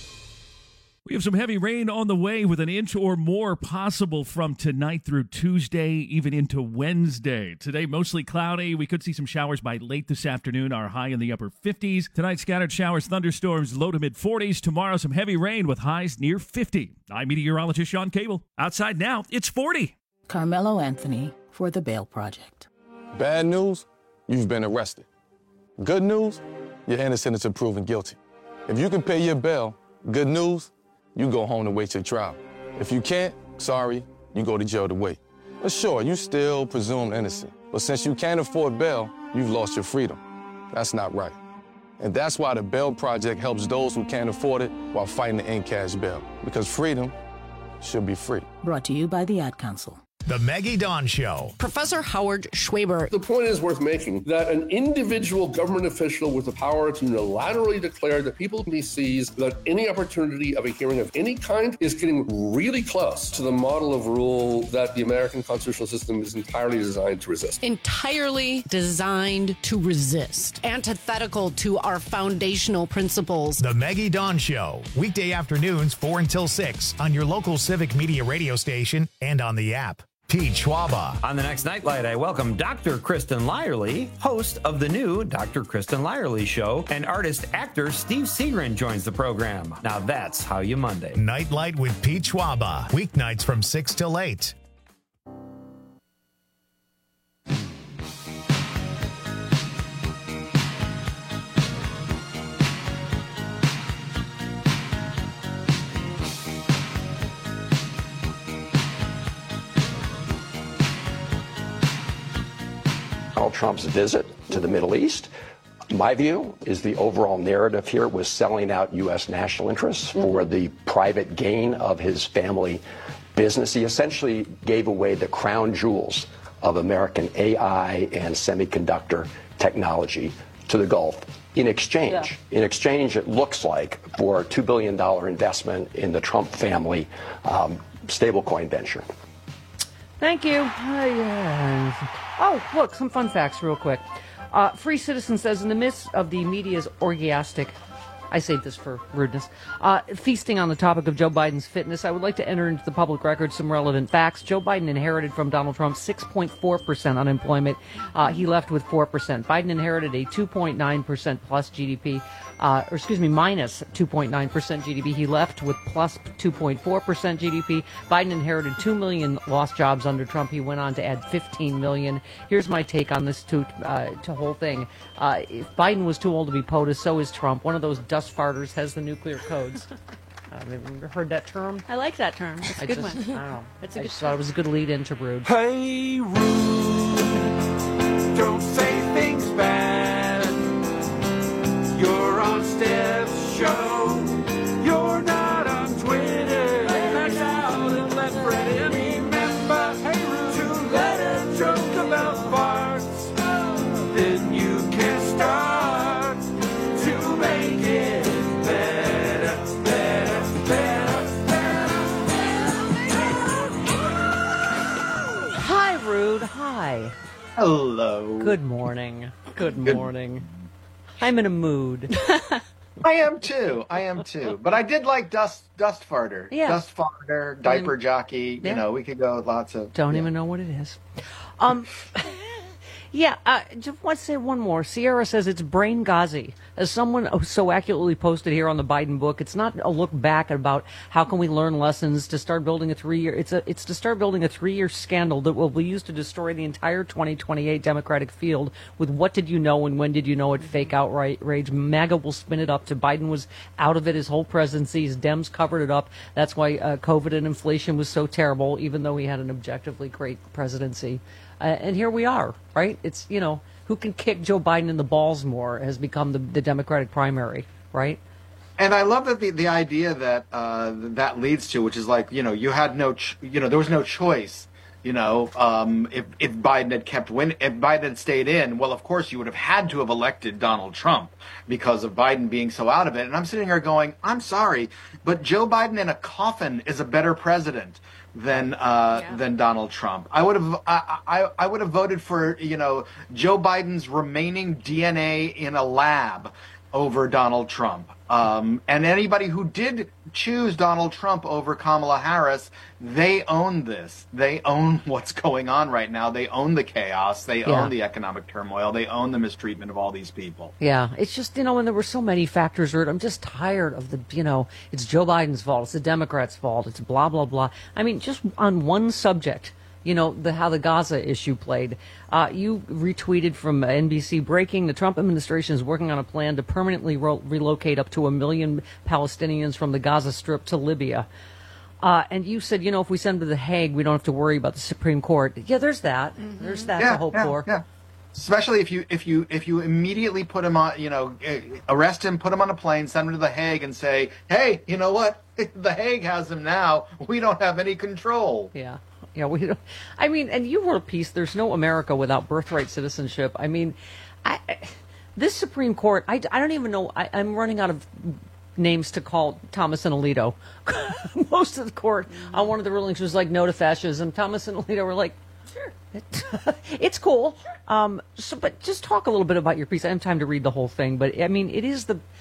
We have some heavy rain on the way with an inch or more possible from tonight through Tuesday, even into Wednesday. Today, mostly cloudy. We could see some showers by late this afternoon, our high in the upper fifties. Tonight, scattered showers, thunderstorms, low to mid forties. Tomorrow, some heavy rain with highs near fifty. I'm meteorologist Sean Cable. Outside now, it's forty. Carmelo Anthony for the Bail Project. Bad news, you've been arrested. Good news, you're innocent until proven guilty. If you can pay your bail, good news, you go home to wait your trial. If you can't, sorry, you go to jail to wait. But sure, you still presumed innocent. But since you can't afford bail, you've lost your freedom. That's not right. And that's why the Bail Project helps those who can't afford it while fighting to end cash bail. Because freedom should be free. Brought to you by the Ad Council. The Maggie Dawn Show. Professor Howard Schwaber. The point is worth making that an individual government official with the power to unilaterally declare that people he sees without any opportunity of a hearing of any kind is getting really close to the model of rule that the American constitutional system is entirely designed to resist. Entirely designed to resist. Antithetical to our foundational principles. The Maggie Dawn Show. Weekday afternoons, four until six on your local Civic Media radio station and on the app. Pete Schwaba. On the next Nightlight, I welcome Doctor Kristen Lyerly, host of the new Doctor Kristen Lyerly Show, and artist-actor Steve Seagren joins the program. Now that's how you Monday. Nightlight with Pete Schwaba. Weeknights from six till eight. Donald Trump's visit to the Middle East My view is the overall narrative here was selling out U S national interests for the private gain of his family business. He essentially gave away the crown jewels of American A I and semiconductor technology to the Gulf. In exchange, yeah. in exchange, it looks like for a two billion dollars investment in the Trump family um, stablecoin venture. Thank you. Uh, yeah. Oh, look, some fun facts real quick. Uh, Free Citizen says, in the midst of the media's orgiastic, I saved this for rudeness, uh, feasting on the topic of Joe Biden's fitness, I would like to enter into the public record some relevant facts. Joe Biden inherited from Donald Trump six point four percent unemployment. Uh, he left with four percent. Biden inherited a two point nine percent plus G D P, uh, or excuse me, minus two point nine percent G D P. He left with plus two point four percent G D P. Biden inherited two million lost jobs under Trump. He went on to add fifteen million. Here's my take on this to, uh, to whole thing. Uh, if Biden was too old to be POTUS, so is Trump. One of those dust farters has the nuclear codes. Uh, have you ever heard that term? I like that term. It's a I good just, one. I don't know. It's a I good just thought it was a good lead into Rude. Hey, Rude, don't say things bad. You're on Steph's show. You're not on Twitter. That's out and let Fred remember hey, Rude, to let her joke about farts. Then you can start to make it better, better, better, better. Hi, Rude. Hi. Hello. Good morning. Good Good- morning. I'm in a mood. I am too. I am too. But I did like Dust Dust Farter. Yeah. Dust Farter, Diaper Mm. Jockey. Yeah. You know, we could go with lots of. Don't even know what it is. Um, yeah, uh, just want to say one more. Sierra says it's brain gazi. As someone so accurately posted here on the Biden book, it's not a look back about how can we learn lessons to start building a three-year. It's a it's to start building a three-year scandal that will be used to destroy the entire twenty twenty-eight Democratic field. With what did you know and when did you know it? Fake outrage. MAGA will spin it up to Biden was out of it his whole presidency. His Dems covered it up. That's why uh, COVID and inflation was so terrible, even though he had an objectively great presidency. Uh, and here we are, right? It's, you know, who can kick Joe Biden in the balls more has become the, the Democratic primary, right? And I love that the, the idea that uh, that leads to, which is like, you know, you had no, ch- you know, there was no choice. You know, um, if if Biden had kept win, if Biden had stayed in, well, of course you would have had to have elected Donald Trump because of Biden being so out of it. And I'm sitting here going, I'm sorry, but Joe Biden in a coffin is a better president than uh, yeah. than Donald Trump. I would have I, I I would have voted for, you know, Joe Biden's remaining D N A in a lab over Donald Trump. Um, and anybody who did choose Donald Trump over Kamala Harris, they own this. They own what's going on right now. They own the chaos. They Yeah. own the economic turmoil. They own the mistreatment of all these people. Yeah, it's just, you know, and there were so many factors. Ruud, I'm just tired of the, you know, it's Joe Biden's fault. It's the Democrats' fault. It's blah, blah, blah. I mean, just on one subject, you know, the how the Gaza issue played. Uh, you retweeted from N B C breaking, the Trump administration is working on a plan to permanently ro- relocate up to a million Palestinians from the Gaza Strip to Libya. Uh, and you said, you know, if we send them to The Hague, we don't have to worry about the Supreme Court. Yeah, there's that. Mm-hmm. There's that Yeah, to hope yeah, for. yeah. Especially if you if you if you immediately put him on, you know, eh, arrest him, put him on a plane, send him to The Hague, and say, hey, you know what? The Hague has him now. We don't have any control. Yeah. Yeah, we don't. I mean, and you wrote a piece, there's no America without birthright citizenship. I mean, I, this Supreme Court, I, I don't even know, I, I'm running out of names to call Thomas and Alito. Most of the court on one of the rulings was like, no to fascism. Thomas and Alito were like, sure. It's cool. Um, so, but just talk a little bit about your piece. I don't have time to read the whole thing, but I mean, it is the,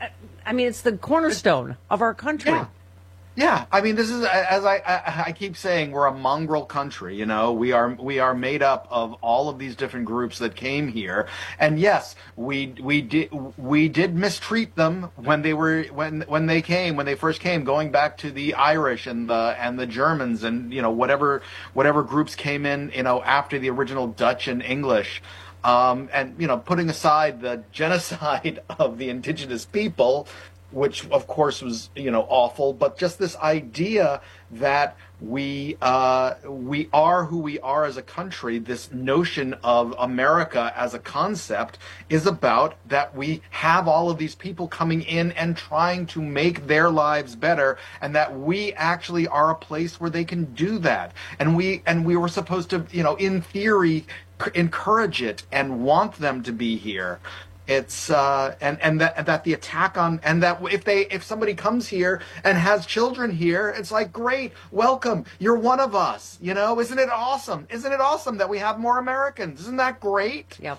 I mean, it's the cornerstone of our country. Yeah. Yeah, I mean, this is, as I, I I keep saying, we're a mongrel country. You know, we are we are made up of all of these different groups that came here, and yes, we we did we did mistreat them when they were when when they came when they first came, going back to the Irish and the and the Germans and you know whatever whatever groups came in you know after the original Dutch and English. Um, and you know, putting aside the genocide of the indigenous people, which of course was, you know, awful, but just this idea that we uh, we are who we are as a country. This notion of America as a concept is about that we have all of these people coming in and trying to make their lives better, and that we actually are a place where they can do that. And we and we were supposed to, you know, in theory, c- encourage it and want them to be here. It's uh, and and that that the attack on and that if they if somebody comes here and has children here, it's like, great, welcome, you're one of us. You know, isn't it awesome? Isn't it awesome that we have more Americans? Isn't that great? Yep.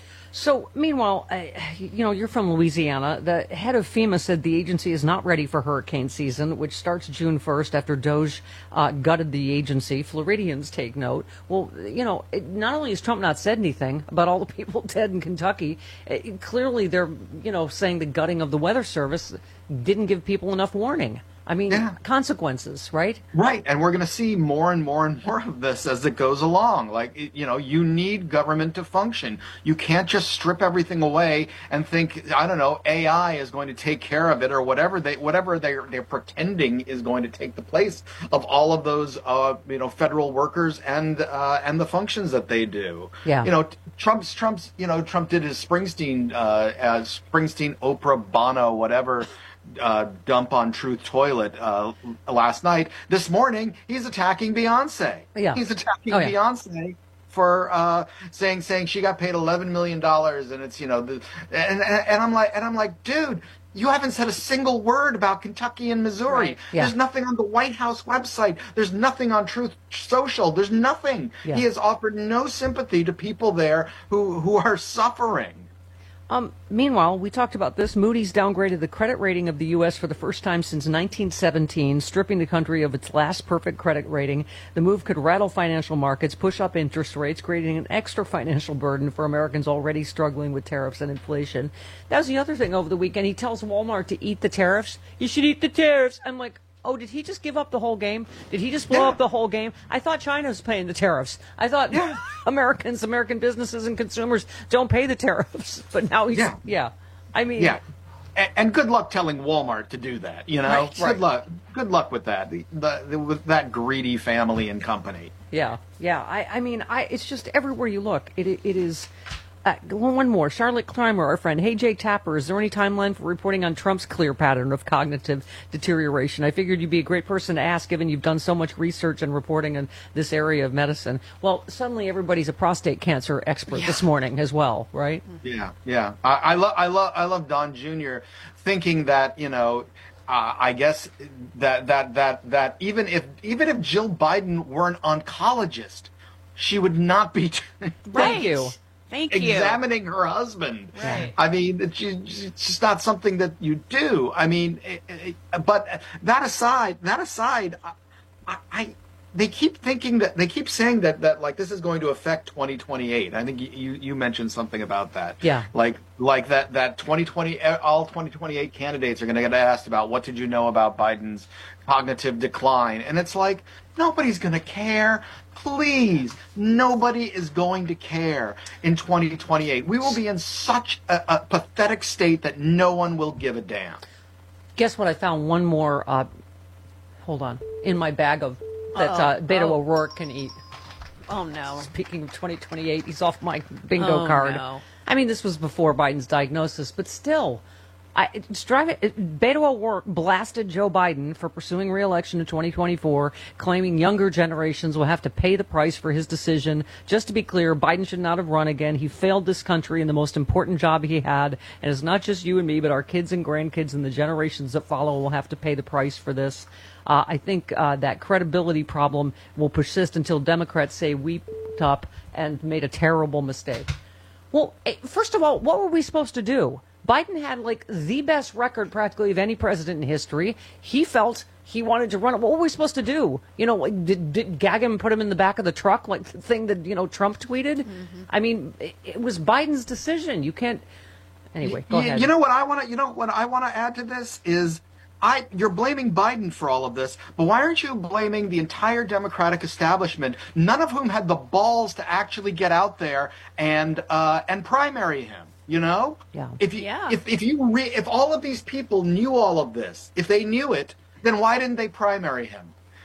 So, meanwhile, uh, you know, you're from Louisiana. The head of FEMA said the agency is not ready for hurricane season, which starts June first after Doge uh, gutted the agency. Floridians take note. Well, you know, it, not only has Trump not said anything about all the people dead in Kentucky, it, clearly they're, you know, saying the gutting of the Weather Service didn't give people enough warning. I mean, Yeah. consequences, right? Right, and we're going to see more and more and more of this as it goes along. Like, it- you know, you need government to function. You can't just strip everything away and think, I don't know, A I is going to take care of it, or whatever they whatever they're they're pretending is going to take the place of all of those, uh, you know, federal workers and uh, and the functions that they do. Yeah. You know, Trump's Trump's you know Trump did his Springsteen, uh, as Springsteen, Oprah, Bono, whatever. Uh, dump on Truth Toilet uh, last night. This morning, he's attacking Beyonce. Yeah. He's attacking Oh, yeah. Beyonce for uh, saying saying she got paid eleven million dollars, and it's you know the and, and and I'm like and I'm like, dude, you haven't said a single word about Kentucky and Missouri. Right. Yeah. There's nothing on the White House website. There's nothing on Truth Social. There's nothing. Yeah. He has offered no sympathy to people there who who are suffering. Um, meanwhile, we talked about this. Moody's downgraded the credit rating of the U S for the first time since nineteen seventeen, stripping the country of its last perfect credit rating. The move could rattle financial markets, push up interest rates, creating an extra financial burden for Americans already struggling with tariffs and inflation. That was the other thing over the weekend. He tells Walmart to eat the tariffs. You should eat the tariffs. I'm like, oh, did he just give up the whole game? Did he just blow Yeah. up the whole game? I thought China was paying the tariffs. I thought Americans, American businesses and consumers don't pay the tariffs. But now he's, yeah. Yeah. I mean, Yeah, and, and good luck telling Walmart to do that. You know, Right, good right. luck. Good luck with that. The, the, the, with that greedy family and company. Yeah, yeah. I, I mean, I. It's just everywhere you look. It, it, it is. Uh, one more. Charlotte Clymer, our friend. Hey, Jake Tapper, is there any timeline for reporting on Trump's clear pattern of cognitive deterioration? I figured you'd be a great person to ask, given you've done so much research and reporting in this area of medicine. Well, suddenly everybody's a prostate cancer expert this morning as well, right? Yeah, yeah. I, I love, I love, I love Don Junior thinking that you know. Uh, I guess that that that that even if even if Jill Biden were an oncologist, she would not be. Thank you. Thank you. Examining her husband. Right. I mean, it's ju- it's just not something that you do. I mean, it, it, but that aside, that aside, I, I they keep thinking that they keep saying that that like this is going to affect twenty twenty-eight. I think you you, you mentioned something about that. Yeah. Like like that that twenty twenty all twenty twenty-eight candidates are going to get asked about what did you know about Biden's cognitive decline, and it's like nobody's going to care. Please, nobody is going to care in twenty twenty-eight. We will be in such a, a pathetic state that no one will give a damn. Guess what? I found one more. Uh, hold on, in my bag of that Uh-oh. uh, Beto Oh. O'Rourke can eat. Oh no. Speaking of twenty twenty-eight, he's off my bingo Oh, card. no. I mean, this was before Biden's diagnosis, but still, I, it's driving. It, Beto O'Rourke blasted Joe Biden for pursuing re-election in twenty twenty-four, claiming younger generations will have to pay the price for his decision. Just to be clear, Biden should not have run again. He failed this country in the most important job he had, and it's not just you and me, but our kids and grandkids and the generations that follow will have to pay the price for this. Uh, I think uh, that credibility problem will persist until Democrats say we f***ed up and made a terrible mistake. Well, eh, first of all, what were we supposed to do? Biden had like the best record practically of any president in history. He felt he wanted to run it. What were we supposed to do? You know, like, did, did gag him and put him in the back of the truck like the thing that, you know, Trump tweeted? Mm-hmm. I mean, it, it was Biden's decision. You can't. Anyway, go you, ahead. You know what I want to. You know what I want to add to this is. I, you're blaming Biden for all of this, but why aren't you blaming the entire Democratic establishment, none of whom had the balls to actually get out there and uh, and primary him? You know, yeah. If you Yeah. if if you re, if all of these people knew all of this, if they knew it, then why didn't they primary him?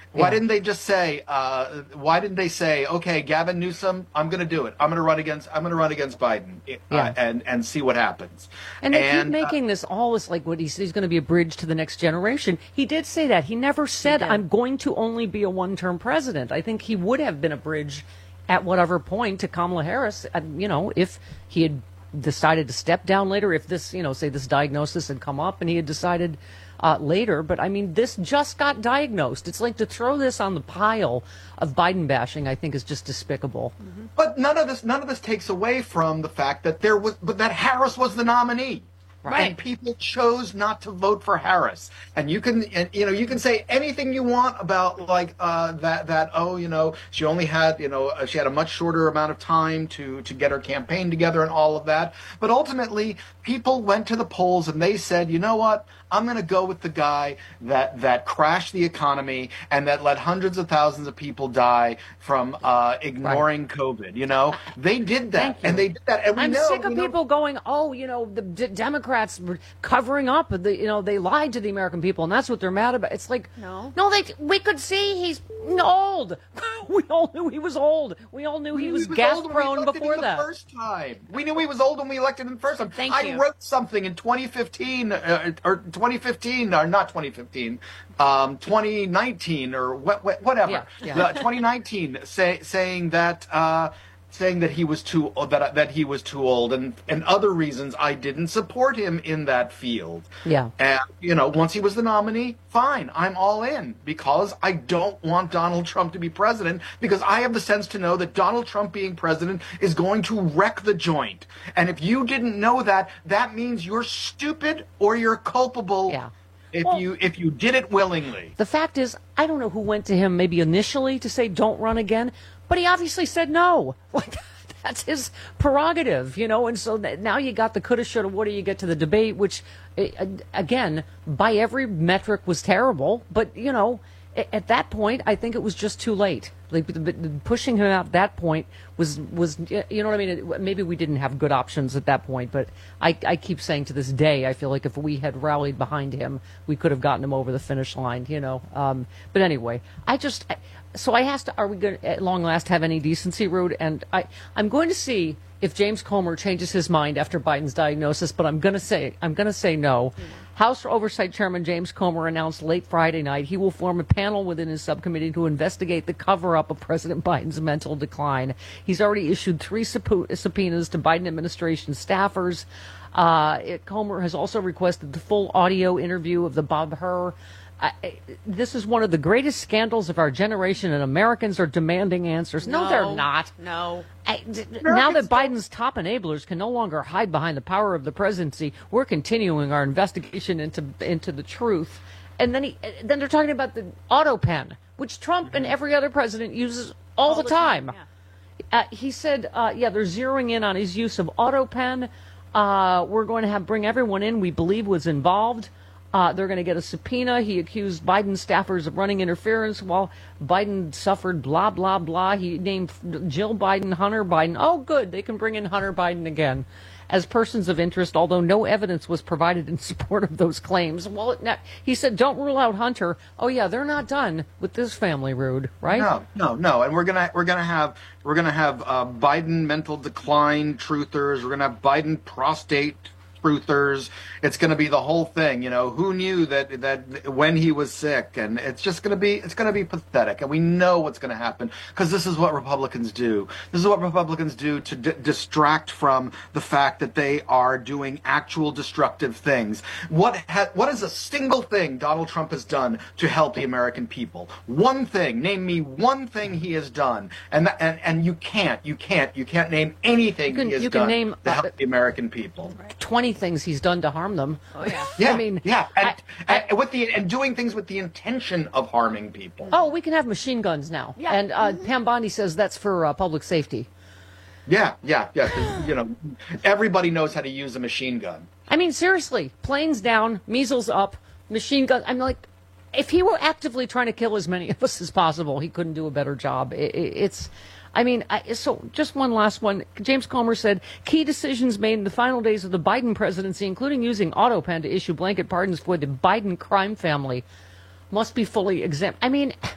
Why Yeah. didn't they just say? Uh, why didn't they say, "Okay, Gavin Newsom, I'm going to do it. I'm going to run against. I'm going to run against Biden, uh, Yeah. and and see what happens." And they And, keep uh, making this all this like what he says he's going to be a bridge to the next generation. He did say that. He never said, I'm going to only be a one-term president. I think he would have been a bridge at whatever point to Kamala Harris, uh, you know, if he had decided to step down later, if this, you know, say this diagnosis had come up and he had decided uh, later. But I mean, this just got diagnosed. It's like to throw this on the pile of Biden bashing, I think is just despicable. But none of this, none of this takes away from the fact that there was, but that Harris was the nominee. Right. And people chose not to vote for Harris. And you can, and, you know, you can say anything you want about like uh, that. That oh, you know, she only had, you know, uh, she had a much shorter amount of time to to get her campaign together and all of that. But ultimately, people went to the polls and they said, you know what, I'm going to go with the guy that that crashed the economy and that let hundreds of thousands of people die from uh, ignoring COVID. You know, they did that, and they did that, and we I'm know. sick of we know- people going, oh, you know, the d- Democrats were covering up. The, you know, they lied to the American people, and that's what they're mad about. It's like, no, no, they. We could see he's old. We all knew he was old. We all knew We he knew was, he was gas old when we prone elected before him that. The first time. We knew he was old when we elected him the first time. Thank I you. wrote something in twenty fifteen, uh, or twenty fifteen, or not twenty fifteen, um, twenty nineteen, or wh- wh- whatever. Yeah, yeah. The twenty nineteen, say, saying that. Uh, saying that he was too that that he was too old, and and other reasons I didn't support him in that field. Yeah. And you know, once he was the nominee, fine, I'm all in, because I don't want Donald Trump to be president, because I have the sense to know that Donald Trump being president is going to wreck the joint. And if you didn't know that, that means you're stupid or you're culpable. Yeah. If Well- you if you did it willingly. The fact is, I don't know who went to him maybe initially to say don't run again, but he obviously said no. Like, that's his prerogative, you know, and so th- now you got the coulda, shoulda, woulda, you get to the debate, which, eh, again, by every metric was terrible, but, you know, a- at that point, I think it was just too late. Like, the- the- pushing him out at that point was, was you know what I mean? It- maybe we didn't have good options at that point, but I, I keep saying to this day, I feel like if we had rallied behind him, we could have gotten him over the finish line, you know? Um, but anyway, I just... I, so I asked, are we going to, at long last, have any decency, Rude? And I, I'm going to see if James Comer changes his mind after Biden's diagnosis, but I'm going to say, I'm going to say no. House Oversight Chairman James Comer announced late Friday night he will form a panel within his subcommittee to investigate the cover-up of President Biden's mental decline. He's already issued three subpo- subpoenas to Biden administration staffers. Uh, it, Comer has also requested the full audio interview of the Bob Hur. I, I- this is one of the greatest scandals of our generation, and Americans are demanding answers. No, they're not. No. I, d- now that Biden's top enablers can no longer hide behind the power of the presidency, we're continuing our investigation into into the truth. And then he, then they're talking about the auto pen, which Trump and every other president uses all, the, time. Uh, he said, uh, yeah, they're zeroing in on his use of auto pen. Uh, we're going to have bring everyone in we believe was involved. Uh, they're going to get a subpoena. He accused Biden staffers of running interference while Biden suffered blah, blah, blah. He named Jill Biden, Hunter Biden. Oh, good. They can bring in Hunter Biden again as persons of interest, although no evidence was provided in support of those claims. Well, now, he said, don't rule out Hunter. Oh, yeah, they're not done with this family, Rude, right? No, no, no. And we're gonna we're gonna have we're gonna have uh, Biden mental decline truthers. We're gonna have Biden prostate truthers. It's going to be the whole thing. You know, who knew that that when he was sick, and it's just going to be it's going to be pathetic. And we know what's going to happen because this is what Republicans do. This is what Republicans do to d- distract from the fact that they are doing actual destructive things. What ha- what is a single thing Donald Trump has done to help the American people? One thing. Name me one thing he has done. And that, and and you can't. You can't. You can't name anything You can- he has you can done name, to help uh, the American people. twenty things he's done to harm them. Oh, yeah. Yeah, I mean, yeah, and, and with the and doing things with the intention of harming people. Oh, we can have machine guns now. Yeah. And uh, Pam Bondi says that's for uh, public safety. Yeah, yeah, yeah. 'cause, you know, everybody knows how to use a machine gun. I mean, seriously, planes down, measles up, machine gun. I'm like, if he were actively trying to kill as many of us as possible, he couldn't do a better job. It, it, it's, I mean, I, so just one last one. James Comer said key decisions made in the final days of the Biden presidency, including using AutoPen to issue blanket pardons for the Biden crime family, must be fully exempt. I mean,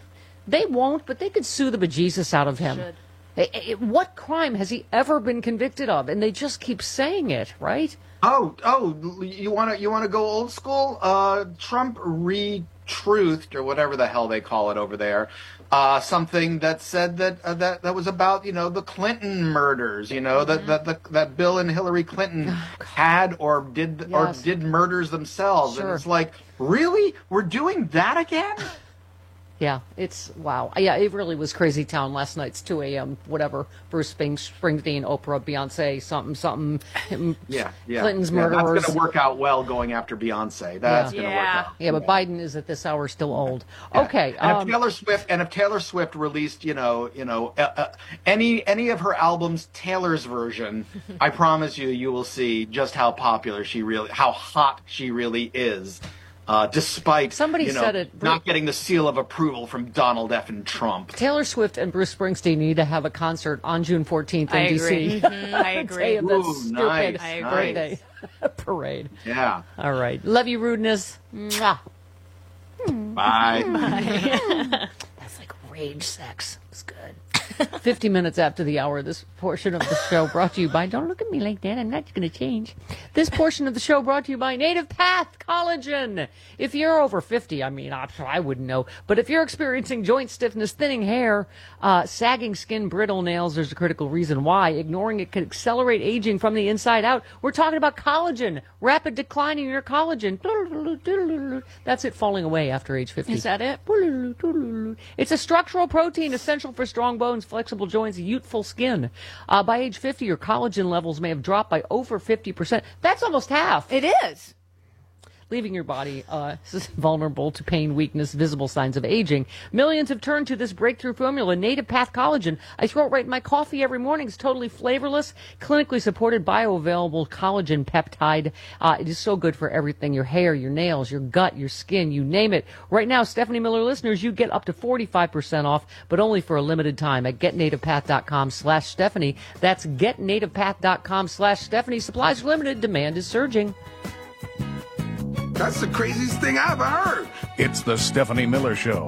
They won't, but they could sue the bejesus out of him. Should. Eh, eh, What crime has he ever been convicted of? And they just keep saying it, right? Oh, oh, you want to you want to go old school? Uh, Trump re-truthed, or whatever the hell they call it over there, uh, something that said that uh, that that was about, you know, the Clinton murders. You know, that that that that Bill and Hillary Clinton had or did Yes. or did murders themselves, Sure. and it's like, really, we're doing that again? Yeah, it's, wow. Yeah, it really was crazy town last night's two a.m., whatever. Bruce Spring- Springsteen, Oprah, Beyonce, something, something. him- Yeah, yeah. Clinton's yeah, murderers. That's going to work out well going after Beyonce. That's Yeah. going to work out. Yeah, but Biden is at this hour still old. Okay. And um, if Taylor Swift and if Taylor Swift released, you know, you know, uh, uh, any any of her albums, Taylor's version, I promise you, you will see just how popular she really, how hot she really is, uh, despite Somebody you know, said it- not getting the seal of approval from Donald F. and Trump. Taylor Swift and Bruce Springsteen need to have a concert on June fourteenth in I D C agree. Mhm, I agree. Day of the Ooh, stupid nice, I agree. birthday parade. Yeah. All right. Love you, rudeness. Mwah. Bye. That's like rage sex. It's good. fifty minutes after the hour, this portion of the show brought to you by, don't look at me like that, I'm not going to change. This portion of the show brought to you by Native Path Collagen. If you're over fifty, I mean, I, I wouldn't know, but if you're experiencing joint stiffness, thinning hair, uh, sagging skin, brittle nails, there's a critical reason why. Ignoring it could accelerate aging from the inside out. We're talking about collagen, rapid decline in your collagen. That's it falling away after age fifty. Is that it? It's a structural protein essential for strong bones, flexible joints, youthful skin. Uh, by age fifty, your collagen levels may have dropped by over fifty percent. That's almost half. It is. Leaving your body uh, vulnerable to pain, weakness, visible signs of aging. Millions have turned to this breakthrough formula, Native Path Collagen. I throw it right in my coffee every morning. It's totally flavorless, clinically supported, bioavailable collagen peptide. Uh, it is so good for everything, your hair, your nails, your gut, your skin, you name it. Right now, Stephanie Miller listeners, you get up to forty-five percent off, but only for a limited time at getnativepath.com slash Stephanie. That's getnativepath.com slash Stephanie. Supplies are limited. Demand is surging. That's the craziest thing I've ever heard. It's the Stephanie Miller Show.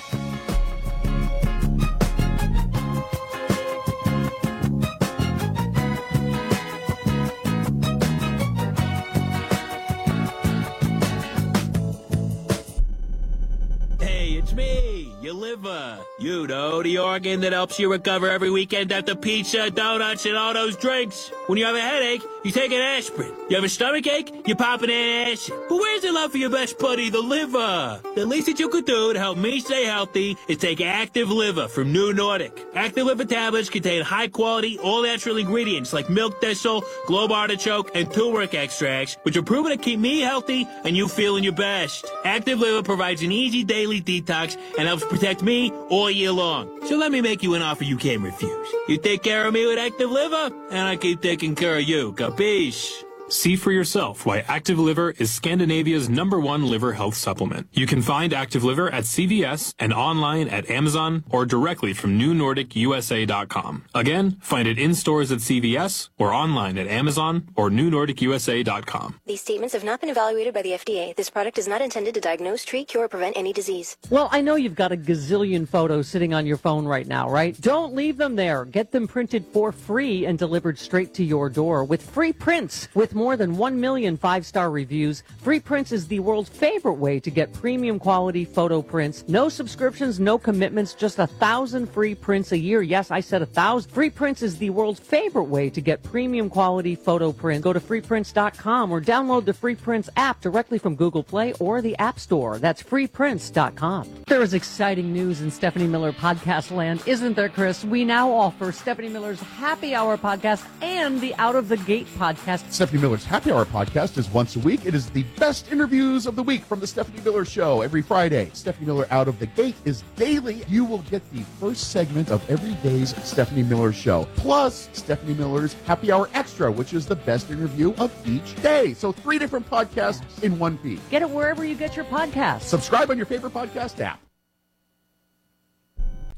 Hey, it's me, your liver. You know, the organ that helps you recover every weekend after pizza, donuts, and all those drinks. When you have a headache, you take an aspirin. You have a stomach ache, you pop an acid. But where's the love for your best buddy, the liver? The least that you could do to help me stay healthy is take Active Liver from New Nordic. Active Liver tablets contain high-quality, all-natural ingredients like milk thistle, globe artichoke, and turmeric extracts, which are proven to keep me healthy and you feeling your best. Active Liver provides an easy daily detox and helps protect me all year long. So let me make you an offer you can't refuse. You take care of me with Active Liver, and I keep taking care of you. Capiche? See for yourself why Active Liver is Scandinavia's number one liver health supplement. You can find Active Liver at C V S and online at Amazon or directly from new nordic U S A dot com. Again, find it in stores at C V S or online at Amazon or new nordic U S A dot com. These statements have not been evaluated by the F D A. This product is not intended to diagnose, treat, cure, or prevent any disease. Well, I know you've got a gazillion photos sitting on your phone right now, right? Don't leave them there. Get them printed for free and delivered straight to your door with free prints. With more than one million five-star reviews, Free Prints is the world's favorite way to get premium quality photo prints. No subscriptions, no commitments, just a thousand free prints a year. Yes, I said a thousand. Free Prints is the world's favorite way to get premium quality photo prints. Go to free prints dot com or download the Free Prints app directly from Google Play or the App Store. That's free prints dot com. There is exciting news in Stephanie Miller podcast land, isn't there, Chris? We now offer Stephanie Miller's Happy Hour podcast and the Out of the Gate podcast. Stephanie Miller's Happy Hour podcast is once a week. It is the best interviews of the week from the Stephanie Miller Show every Friday. Stephanie Miller Out of the Gate is daily. You will get the first segment of every day's Stephanie Miller Show, plus Stephanie Miller's Happy Hour Extra, which is the best interview of each day. So three different podcasts in one feed. Get it wherever you get your podcasts. Subscribe on your favorite podcast app.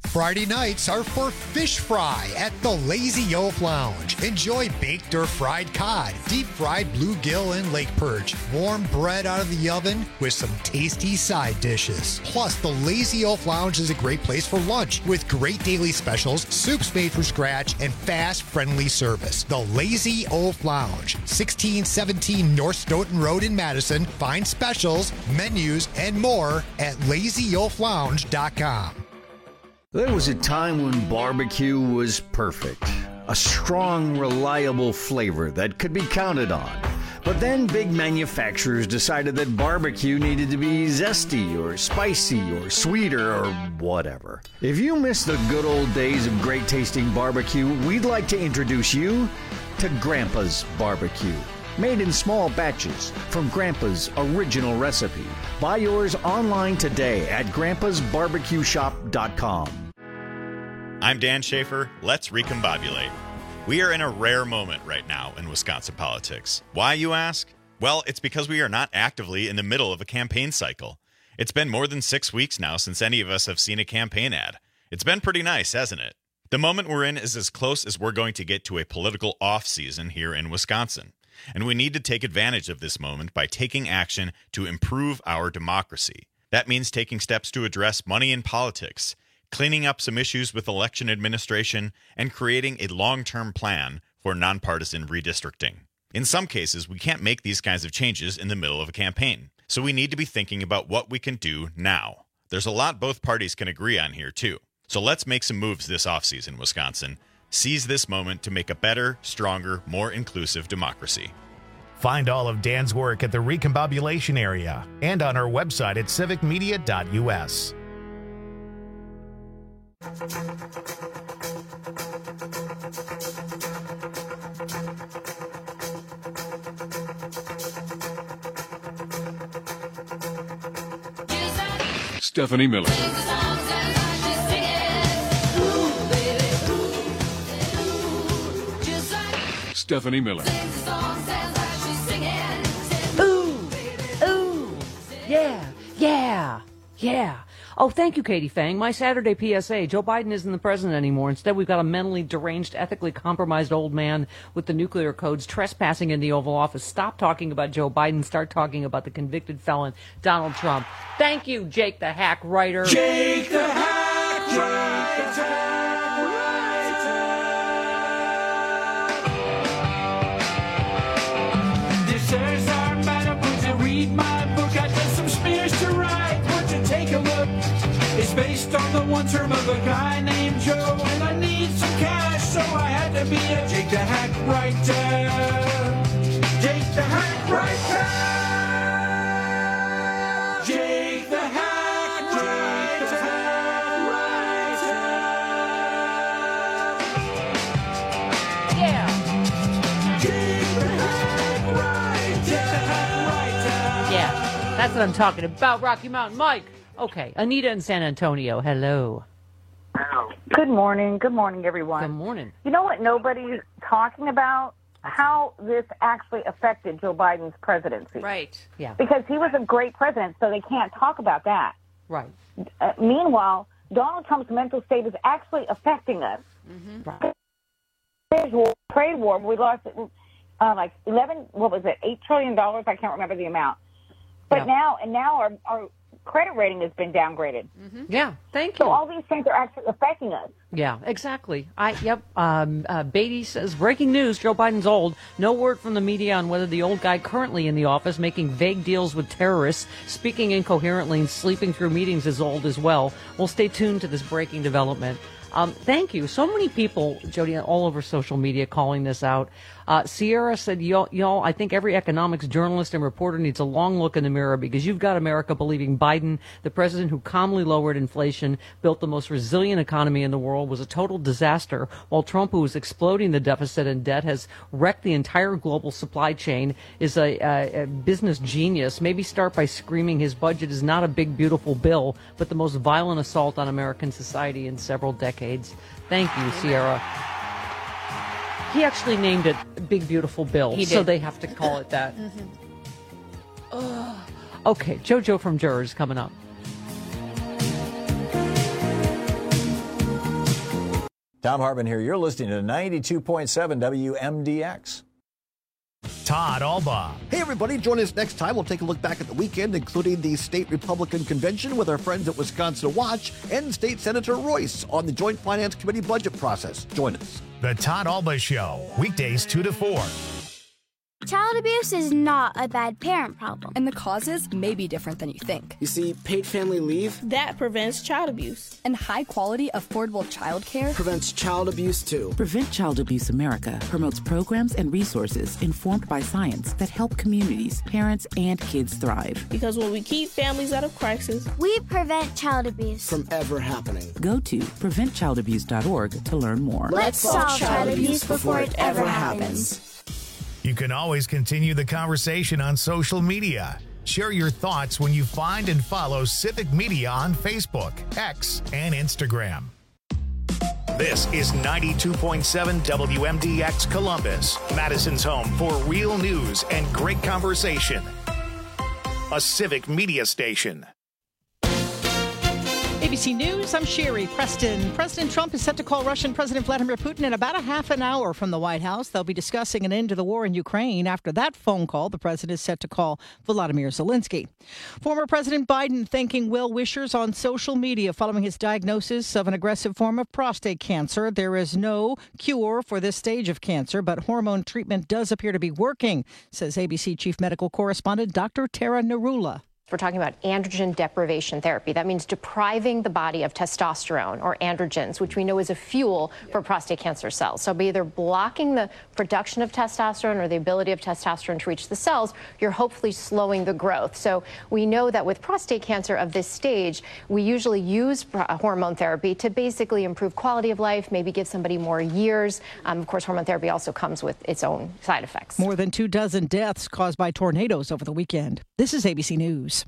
Friday nights are for fish fry at the Lazy Oaf Lounge. Enjoy baked or fried cod, deep fried bluegill and lake perch, warm bread out of the oven with some tasty side dishes. Plus, the Lazy Oaf Lounge is a great place for lunch with great daily specials, soups made from scratch, and fast, friendly service. The Lazy Oaf Lounge, sixteen seventeen North Stoughton Road in Madison. Find specials, menus, and more at lazy oaf lounge dot com. There was a time when barbecue was perfect. A strong, reliable flavor that could be counted on. But then big manufacturers decided that barbecue needed to be zesty or spicy or sweeter or whatever. If you miss the good old days of great tasting barbecue, we'd like to introduce you to Grandpa's Barbecue. Made in small batches from Grandpa's original recipe. Buy yours online today at grandpas barbecue shop dot com. I'm Dan Schaefer. Let's recombobulate. We are in a rare moment right now in Wisconsin politics. Why, you ask? Well, it's because we are not actively in the middle of a campaign cycle. It's been more than six weeks now since any of us have seen a campaign ad. It's been pretty nice, hasn't it? The moment we're in is as close as we're going to get to a political off-season here in Wisconsin. And we need to take advantage of this moment by taking action to improve our democracy. That means taking steps to address money in politics, cleaning up some issues with election administration, and creating a long-term plan for nonpartisan redistricting. In some cases, we can't make these kinds of changes in the middle of a campaign, so we need to be thinking about what we can do now. There's a lot both parties can agree on here, too. So let's make some moves this offseason, Wisconsin. Seize this moment to make a better, stronger, more inclusive democracy. Find all of Dan's work at the Recombobulation area and on our website at civic media dot u s. Stephanie Miller. Stephanie Miller. Ooh, ooh, yeah, yeah, yeah. Oh, thank you, Katie Fang. My Saturday P S A, Joe Biden isn't the president anymore. Instead, we've got a mentally deranged, ethically compromised old man with the nuclear codes trespassing in the Oval Office. Stop talking about Joe Biden. Start talking about the convicted felon, Donald Trump. Thank you, Jake the Hack Writer. Jake the Hack Writer. This is our matter. Would you read my book? I got some smears to write. Would you take a look? It's based on the one term of a guy named Joe, and I need some cash, so I had to be a Jake the Hack Writer. Jake the Hack Writer. Jake the Hack Writer. Yeah. Jake the Hack Writer. Yeah, that's what I'm talking about, Rocky Mountain Mike. Okay, Anita in San Antonio, hello. Good morning. Good morning, everyone. Good morning. You know what nobody's talking about? How this actually affected Joe Biden's presidency. Right. Yeah. Because he was a great president, so they can't talk about that. Right. Uh, meanwhile, Donald Trump's mental state is actually affecting us. Mm-hmm. Trade war, trade war, we lost uh, like eleven, what was it, eight trillion dollars? I can't remember the amount. But Yeah. now, and now our, our credit rating has been downgraded. Yeah, thank you. So all these things are actually affecting us. Yeah, exactly. I yep. Um, uh, Beatty says breaking news: Joe Biden's old. No word from the media on whether the old guy currently in the office making vague deals with terrorists, speaking incoherently, and sleeping through meetings is old as well. We'll stay tuned to this breaking development. Um, thank you. So many people, Jody, all over social media calling this out. Uh, Sierra said, y'all, y'all, I think every economics journalist and reporter needs a long look in the mirror because you've got America believing Biden, the president who calmly lowered inflation, built the most resilient economy in the world, was a total disaster, while Trump, who is exploding the deficit and debt, has wrecked the entire global supply chain, is a, a, a business genius. Maybe start by screaming his budget is not a big, beautiful bill, but the most violent assault on American society in several decades. Thank you, Sierra. He actually named it Big Beautiful Bill, He so did. they have to call it that. Ugh. Okay, JoJo from Jurors coming up. Tom Hartman here. You're listening to ninety-two point seven W M D X. Todd Alba. Hey, everybody. Join us next time. We'll take a look back at the weekend, including the state Republican convention with our friends at Wisconsin Watch and State Senator Royce on the Joint Finance Committee budget process. Join us. The Todd Alba Show, weekdays two to four. Child abuse is not a bad parent problem. And the causes may be different than you think. You see, paid family leave, that prevents child abuse. And high-quality, affordable child care prevents child abuse, too. Prevent Child Abuse America promotes programs and resources informed by science that help communities, parents, and kids thrive. Because when we keep families out of crisis, we prevent child abuse from ever happening. Go to prevent child abuse dot org to learn more. Let's solve child abuse before it ever happens. You can always continue the conversation on social media. Share your thoughts when you find and follow Civic Media on Facebook, X, and Instagram. This is ninety-two point seven W M D X Columbus, Madison's home for real news and great conversation. A Civic Media station. A B C News, I'm Sherry Preston. President Trump is set to call Russian President Vladimir Putin in about a half an hour from the White House. They'll be discussing an end to the war in Ukraine. After that phone call, the president is set to call Volodymyr Zelensky. Former President Biden thanking well-wishers on social media following his diagnosis of an aggressive form of prostate cancer. There is no cure for this stage of cancer, but hormone treatment does appear to be working, says A B C Chief Medical Correspondent Doctor Tara Narula. We're talking about androgen deprivation therapy. That means depriving the body of testosterone or androgens, which we know is a fuel for prostate cancer cells. So by either blocking the production of testosterone or the ability of testosterone to reach the cells, you're hopefully slowing the growth. So we know that with prostate cancer of this stage, we usually use hormone therapy to basically improve quality of life, maybe give somebody more years. Um, of course, hormone therapy also comes with its own side effects. More than two dozen deaths caused by tornadoes over the weekend. This is A B C News.